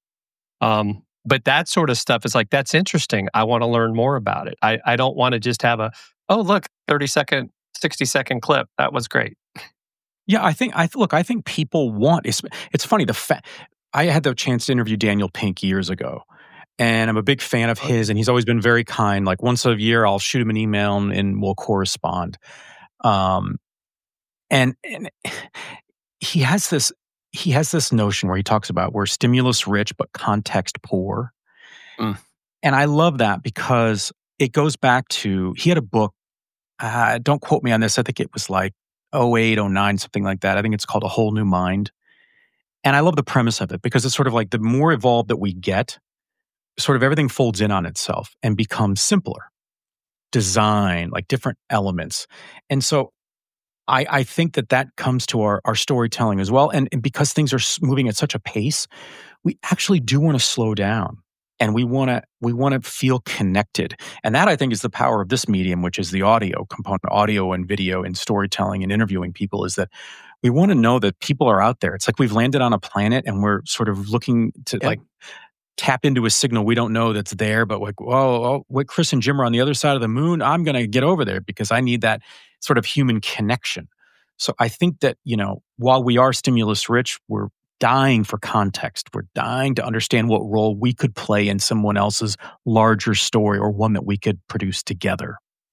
But that sort of stuff is like, that's interesting. I want to learn more about it. I don't want to just have 30-second, 60-second clip. That was great. Yeah, I think people want, it's funny, I had the chance to interview Daniel Pink years ago, and I'm a big fan of his, and he's always been very kind. Like once a year, I'll shoot him an email and we'll correspond. And he has this notion where he talks about we're stimulus rich but context poor. And I love that because it goes back to, he had a book, don't quote me on this, I think it was like 08, 09, something like that. I think it's called A Whole New Mind. And I love the premise of it because it's sort of like the more evolved that we get, sort of everything folds in on itself and becomes simpler. Design, like different elements. And so I think that comes to our storytelling as well. And because things are moving at such a pace, we actually do want to slow down. And we want to feel connected. And that, I think, is the power of this medium, which is the audio component, audio and video and storytelling and interviewing people, is that we want to know that people are out there. It's like we've landed on a planet and we're sort of looking to like tap into a signal we don't know that's there, but like, whoa, wait, Chris and Jim are on the other side of the moon. I'm going to get over there because I need that sort of human connection. So I think that, while we are stimulus rich, we're dying for context. We're dying to understand what role we could play in someone else's larger story or one that we could produce together.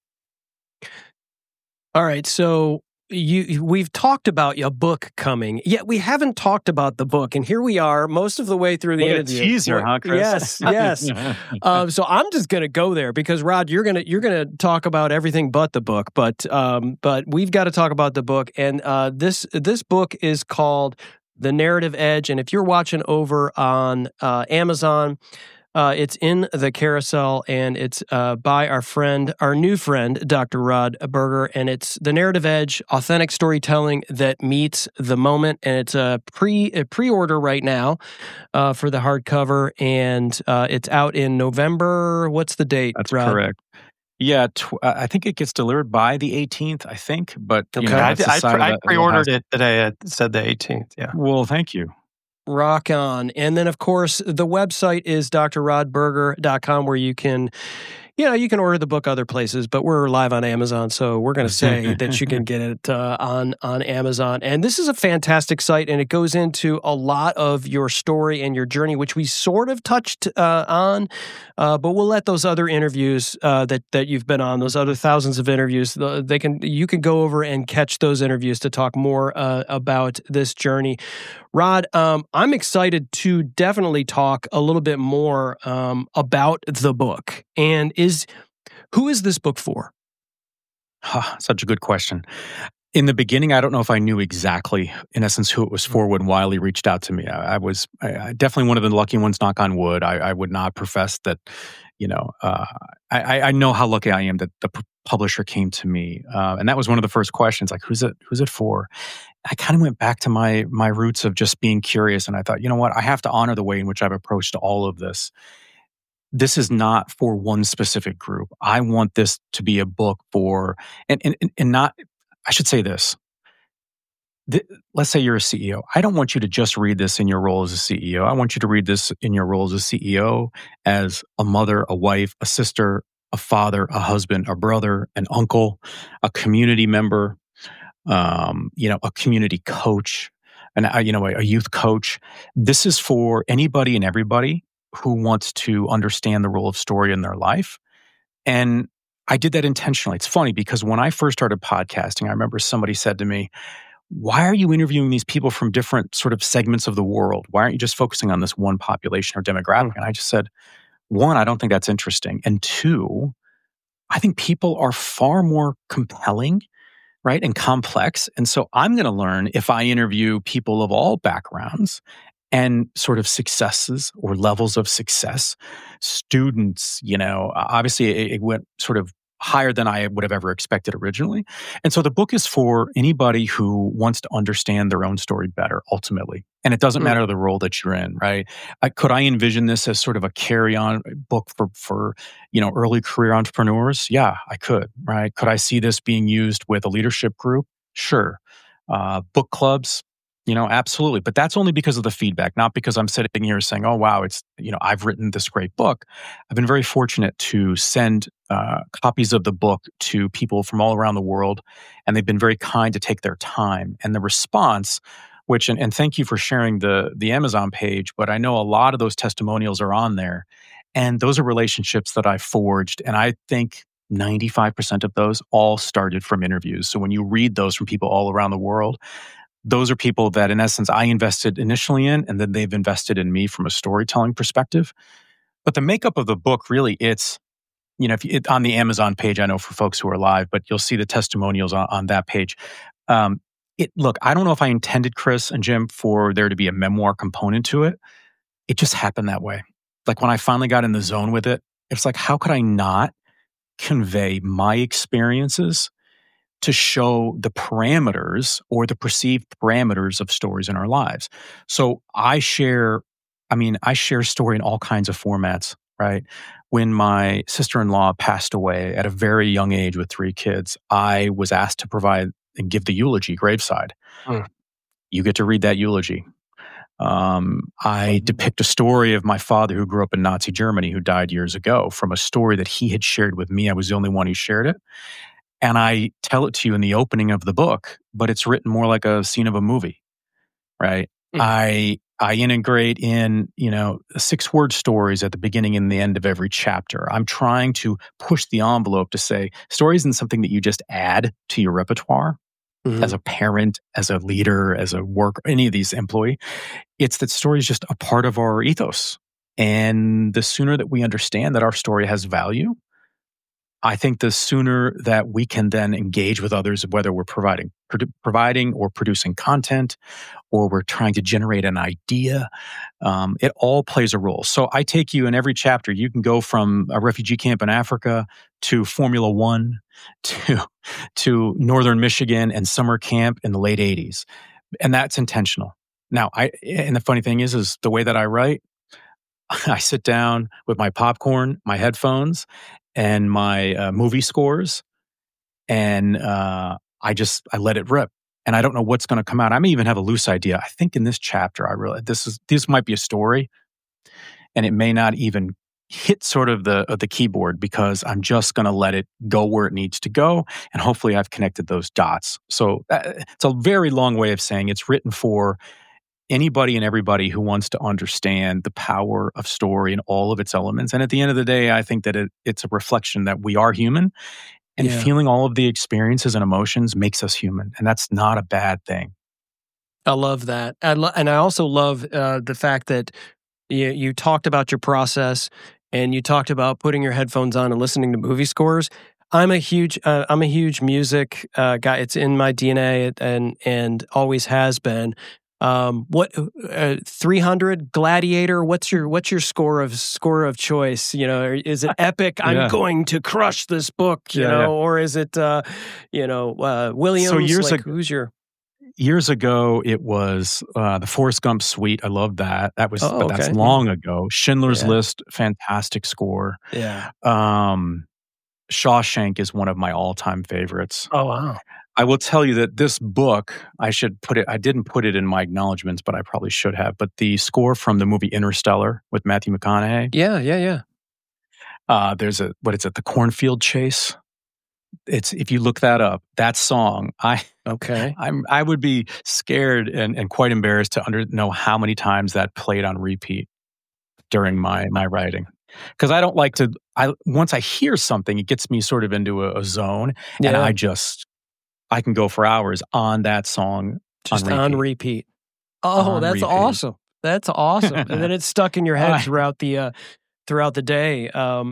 All right. So we've talked about a book coming, yet we haven't talked about the book. And here we are most of the way through the interview. What a teaser, huh, Chris? Yes. So I'm just going to go there because, Rod, you're going to talk about everything but the book. But we've got to talk about the book. And this book is called The Narrative Edge. And if you're watching over on Amazon, it's in the carousel, and it's by our new friend, Dr. Rod Berger, and it's The Narrative Edge, authentic storytelling that meets the moment, and it's a pre-order right now for the hardcover, and it's out in November. What's the date, That's Rod? correct. Yeah, I think it gets delivered by the 18th, I think. But I pre-ordered it today. It said the 18th, yeah. Well, thank you. Rock on. And then, of course, the website is drrodberger.com, where you can order the book other places, but we're live on Amazon, so we're going to say that you can get it on Amazon. And this is a fantastic site, and it goes into a lot of your story and your journey, which we sort of touched on, but we'll let those other interviews that you've been on, those other thousands of interviews, you can go over and catch those interviews to talk more about this journey. Rod, I'm excited to definitely talk a little bit more about the book. And who is this book for? Such a good question. In the beginning, I don't know if I knew exactly, in essence, who it was for when Wiley reached out to me. I was definitely one of the lucky ones, knock on wood. I would not profess that, I know how lucky I am that the publisher came to me. And that was one of the first questions, like, who's it for? I kind of went back to my roots of just being curious. And I thought, you know what? I have to honor the way in which I've approached all of this. This is not for one specific group. I want this to be a book for, and not, I should say this. Let's say you're a CEO. I don't want you to just read this in your role as a CEO. I want you to read this in your role as a CEO, as a mother, a wife, a sister, a father, a husband, a brother, an uncle, a community member, a community coach, and a youth coach. This is for anybody and everybody who wants to understand the role of story in their life. And I did that intentionally. It's funny because when I first started podcasting, I remember somebody said to me, why are you interviewing these people from different sort of segments of the world? Why aren't you just focusing on this one population or demographic? And I just said, one, I don't think that's interesting. And two, I think people are far more compelling, right, and complex. And so I'm going to learn if I interview people of all backgrounds and sort of successes or levels of success. Students, obviously it went sort of higher than I would have ever expected originally. And so the book is for anybody who wants to understand their own story better, ultimately. And it doesn't matter the role that you're in, right? Could I envision this as sort of a carry-on book for early career entrepreneurs? Yeah, I could, right? Could I see this being used with a leadership group? Sure. Book clubs? Absolutely. But that's only because of the feedback, not because I'm sitting here saying, oh, wow, it's, I've written this great book. I've been very fortunate to send copies of the book to people from all around the world, and they've been very kind to take their time. And the response, and thank you for sharing the Amazon page, but I know a lot of those testimonials are on there. And those are relationships that I've forged. And I think 95% of those all started from interviews. So when you read those from people all around the world, those are people that, in essence, I invested initially in, and then they've invested in me from a storytelling perspective. But the makeup of the book, really, it's, on the Amazon page, I know for folks who are live, but you'll see the testimonials on that page. Look, I don't know if I intended, Chris and Jim, for there to be a memoir component to it. It just happened that way. Like when I finally got in the zone with it, it's like, how could I not convey my experiences to show the parameters or the perceived parameters of stories in our lives? So I share story in all kinds of formats, right? When my sister-in-law passed away at a very young age with 3 kids, I was asked to provide and give the eulogy graveside. You get to read that eulogy. I depict a story of my father who grew up in Nazi Germany, who died years ago, from a story that he had shared with me. I was the only one who shared it. And I tell it to you in the opening of the book, but it's written more like a scene of a movie, right? I integrate in, 6-word stories at the beginning and the end of every chapter. I'm trying to push the envelope to say story isn't something that you just add to your repertoire as a parent, as a leader, as a worker, any of these employee. It's that story is just a part of our ethos. And the sooner that we understand that our story has value, I think the sooner that we can then engage with others, whether we're providing or producing content, or we're trying to generate an idea, it all plays a role. So I take you in every chapter. You can go from a refugee camp in Africa to Formula One to Northern Michigan and summer camp in the late 80s. And that's intentional. Now, and the funny thing is the way that I write, I sit down with my popcorn, my headphones, and my movie scores, and I let it rip. And I don't know what's going to come out. I may even have a loose idea. I think in this chapter, I realize this might be a story, and it may not even hit sort of the keyboard, because I'm just going to let it go where it needs to go, and hopefully I've connected those dots. So it's a very long way of saying it's written for anybody and everybody who wants to understand the power of story and all of its elements. And at the end of the day, I think that it's a reflection that we are human, and feeling all of the experiences and emotions makes us human. And that's not a bad thing. I love that. And I also love the fact that you talked about your process, and you talked about putting your headphones on and listening to movie scores. I'm a huge music guy. It's in my DNA and always has been. 300 Gladiator? What's your score of choice? Is it epic? I'm going to crush this book. Or is it Williams? So who's your? Years ago, it was the Forrest Gump suite. I love that. But that's long ago. Schindler's List, fantastic score. Yeah. Shawshank is one of my all-time favorites. Oh, wow. I will tell you that this book, I didn't put it in my acknowledgments, but I probably should have. But the score from the movie Interstellar with Matthew McConaughey. Yeah. There's the Cornfield Chase. If you look that up, that song, I would be scared and quite embarrassed to know how many times that played on repeat during my writing. Because I don't like to, once I hear something, it gets me sort of into a zone, and I can go for hours on that song. Just on repeat. Oh, that's awesome. That's awesome. And then it's stuck in your head throughout the day.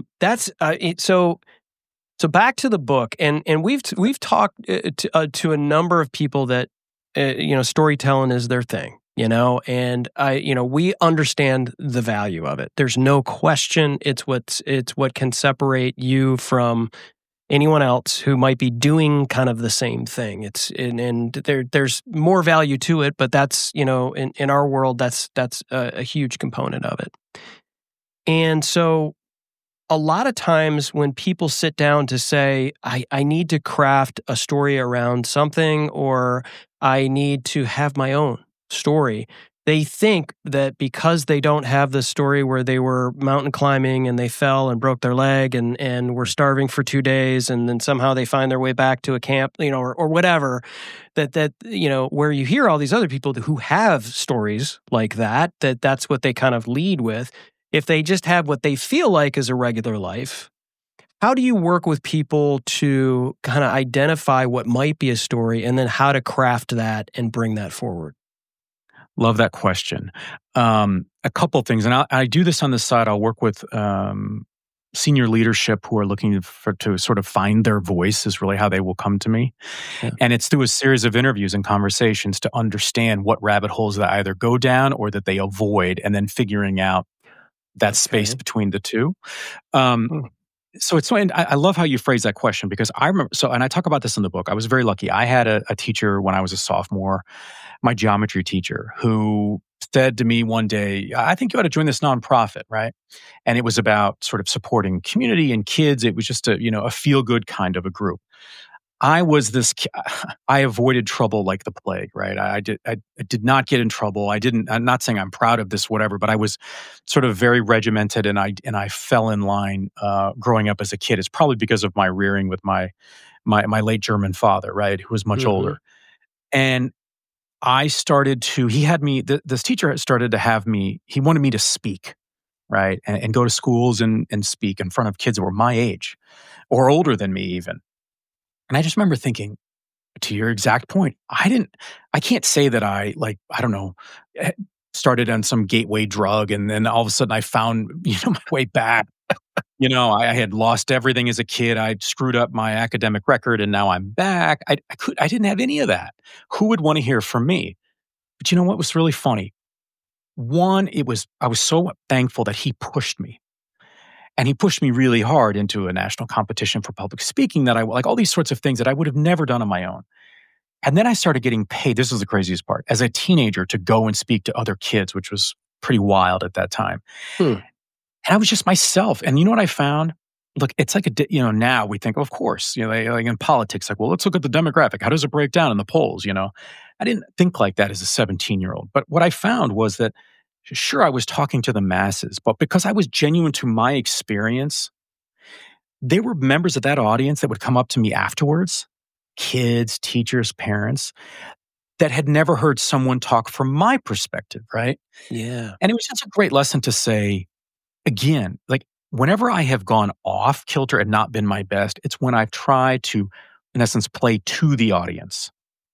So back to the book, and we've talked to a number of people that storytelling is their thing, and we understand the value of it. There's no question. It's what can separate you from anyone else who might be doing kind of the same thing. There's more value to it, but that's in our world that's a huge component of it. And so a lot of times when people sit down to say, I need to craft a story around something, or I need to have my own story, they think that because they don't have the story where they were mountain climbing and they fell and broke their leg and were starving for 2 days, and then somehow they find their way back to a camp, or whatever, that where you hear all these other people who have stories like that's what they kind of lead with. If they just have what they feel like is a regular life, how do you work with people to kind of identify what might be a story and then how to craft that and bring that forward? Love that question. A couple of things, and I do this on the side. I'll work with senior leadership who are looking to sort of find their voice is really how they will come to me. Yeah. And it's through a series of interviews and conversations to understand what rabbit holes they either go down or that they avoid, and then figuring out that space between the two. So it's, and I love how you phrase that question, because I remember, and I talk about this in the book. I was very lucky. I had a teacher when I was a sophomore, my geometry teacher, who said to me one day, I think you ought to join this nonprofit, right? And it was about sort of supporting community and kids. It was just a feel-good kind of a group. I avoided trouble like the plague, right? I did not get in trouble. I'm not saying I'm proud of this, whatever, but I was sort of very regimented, and I fell in line growing up as a kid. It's probably because of my rearing with my late German father, right, who was much older. And I started to, this teacher had started to have me, he wanted me to speak, right? And go to schools and speak in front of kids that were my age or older than me even. And I just remember thinking, to your exact point, I can't say that I started on some gateway drug and then all of a sudden I found, my way back. I had lost everything as a kid. I'd screwed up my academic record and now I'm back. I didn't have any of that. Who would want to hear from me? But you know what was really funny? One, I was so thankful that he pushed me. And he pushed me really hard into a national competition for public speaking that all these sorts of things that I would have never done on my own. And then I started getting paid. This was the craziest part. As a teenager, to go and speak to other kids, which was pretty wild at that time. And I was just myself. And you know what I found? Look, it's like now we think, of course, like in politics, well, let's look at the demographic. How does it break down in the polls? I didn't think like that as a 17-year-old. But what I found was that, sure, I was talking to the masses, but because I was genuine to my experience, there were members of that audience that would come up to me afterwards, kids, teachers, parents, that had never heard someone talk from my perspective, right? Yeah. And it was just a great lesson to say, again, like whenever I have gone off kilter and not been my best, it's when I've tried to, in essence, play to the audience.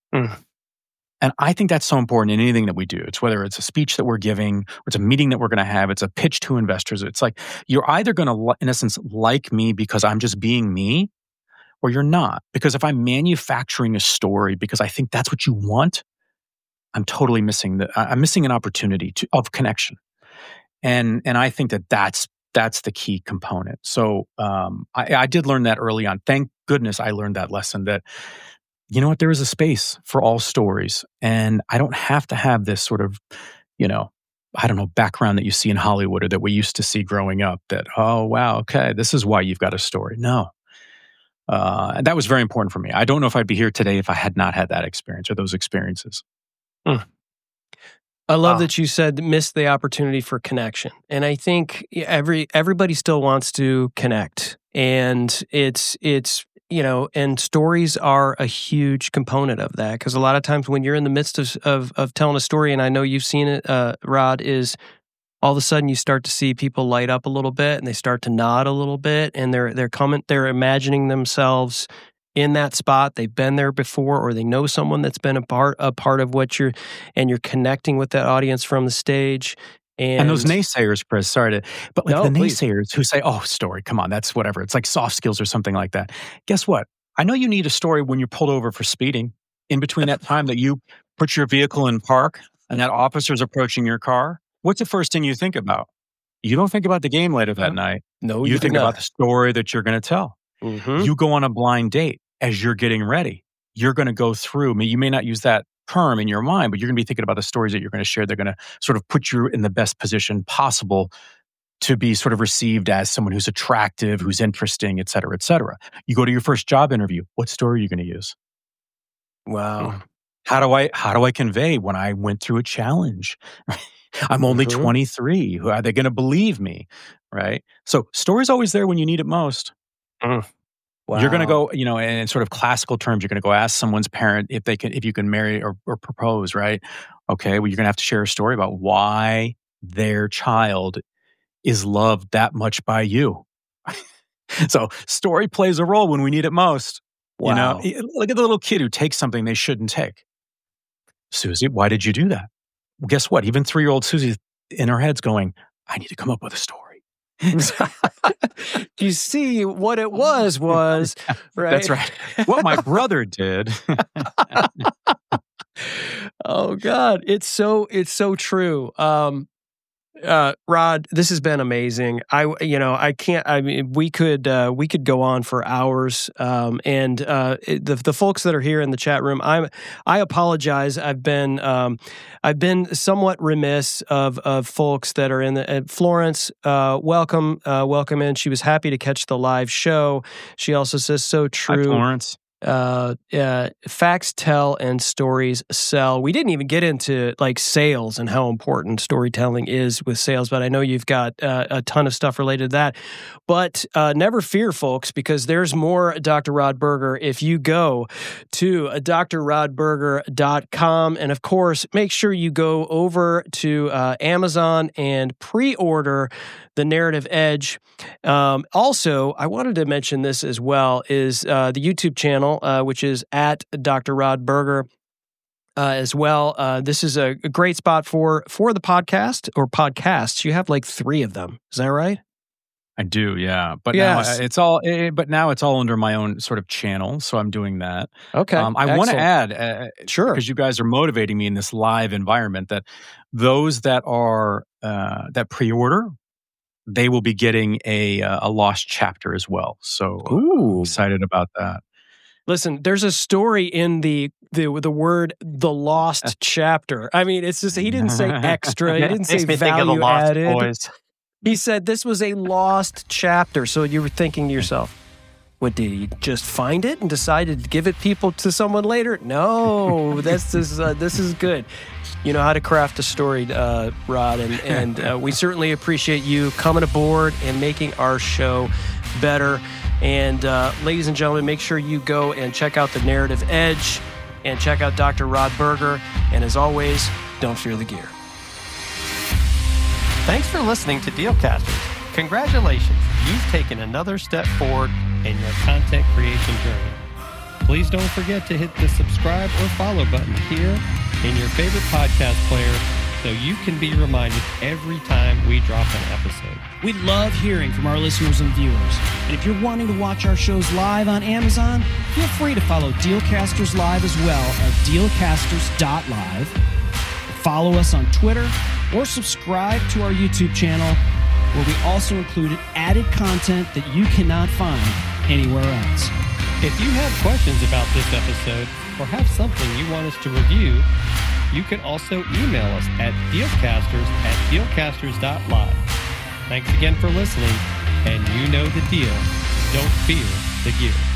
And I think that's so important in anything that we do. It's whether it's a speech that we're giving, or it's a meeting that we're going to have, it's a pitch to investors. It's like you're either going to, in essence, like me because I'm just being me, or you're not. Because if I'm manufacturing a story because I think that's what you want, I'm totally missing I'm missing an opportunity of connection. And I think that's the key component. So I did learn that early on. Thank goodness I learned that lesson that, you know what, there is a space for all stories. And I don't have to have this sort of, background that you see in Hollywood or that we used to see growing up that, oh, wow, okay, this is why you've got a story. No. And that was very important for me. I don't know if I'd be here today if I had not had that experience or those experiences. I love that you said miss the opportunity for connection. And I think everybody still wants to connect. And it's and stories are a huge component of that, because a lot of times when you're in the midst of telling a story, and I know you've seen it, Rod, is all of a sudden you start to see people light up a little bit and they start to nod a little bit, and they're imagining themselves in that spot. They've been there before, or they know someone that's been a part of what you're connecting with that audience from the stage. And those naysayers, Chris, the please. naysayers who say, oh, story, come on, that's whatever. It's like soft skills or something like that. Guess what? I know you need a story when you're pulled over for speeding. In between that time that you put your vehicle in park and that officer's approaching your car, what's the first thing you think about? You don't think about the game later that night. No, you think about the story that you're going to tell. You go on a blind date as you're getting ready. You're going to go through, you may not use that term in your mind, but you're going to be thinking about the stories that you're going to share. They're going to sort of put you in the best position possible to be sort of received as someone who's attractive, who's interesting, et cetera, et cetera. You go to your first job interview. What story are you going to use? Wow. How do I convey when I went through a challenge? I'm only 23. Are they going to believe me? Right? So story's always there when you need it most. Wow. You're going to go, in sort of classical terms, you're going to go ask someone's parent if you can marry or propose, right? Okay, well, you're going to have to share a story about why their child is loved that much by you. So story plays a role when we need it most. Wow. You know, look at the little kid who takes something they shouldn't take. Susie, why did you do that? Well, guess what? Even 3-year-old Susie in her head's going, I need to come up with a story. You see, what it was, right? That's right. What my brother did. Oh God, it's so true. Rod, this has been amazing. We could go on for hours. The folks that are here in the chat room, I apologize. I've been somewhat remiss of folks that are in the Florence. Welcome in. She was happy to catch the live show. She also says so true. Hi, Florence. Facts tell and stories sell. We didn't even get into like sales and how important storytelling is with sales, but I know you've got a ton of stuff related to that. But never fear, folks, because there's more Dr. Rod Berger if you go to drrodberger.com. And of course, make sure you go over to Amazon and pre-order The Narrative Edge. Also, I wanted to mention this as well, is the YouTube channel, which is at Dr. Rod Berger as well. This is a great spot for the podcast or podcasts. You have like 3 of them. Is that right? I do, yeah. But yes. now it's all under my own sort of channel, so I'm doing that. Okay. I want to add, sure, because you guys are motivating me in this live environment, that those that are that pre-order, they will be getting a lost chapter as well. So I'm excited about that. Listen, there's a story in the word "the lost chapter." I mean, it's just he didn't say extra. He didn't say value added. Boys. He said this was a lost chapter. So you were thinking to yourself, what, did he just find it and decided to give it to someone later? No, this is good. You know how to craft a story, Rod, and we certainly appreciate you coming aboard and making our show better. And ladies and gentlemen, make sure you go and check out The Narrative Edge and check out Dr. Rod Berger. And as always, don't fear the gear. Thanks for listening to Dealcasters. Congratulations, you've taken another step forward in your content creation journey. Please don't forget to hit the subscribe or follow button here in your favorite podcast player so you can be reminded every time we drop an episode. We love hearing from our listeners and viewers. And if you're wanting to watch our shows live on Amazon, feel free to follow Dealcasters Live as well at dealcasters.live. Follow us on Twitter or subscribe to our YouTube channel, where we also included added content that you cannot find anywhere else. If you have questions about this episode or have something you want us to review, you can also email us at dealcasters@dealcasters.live. Thanks again for listening, and you know the deal. Don't fear the gear.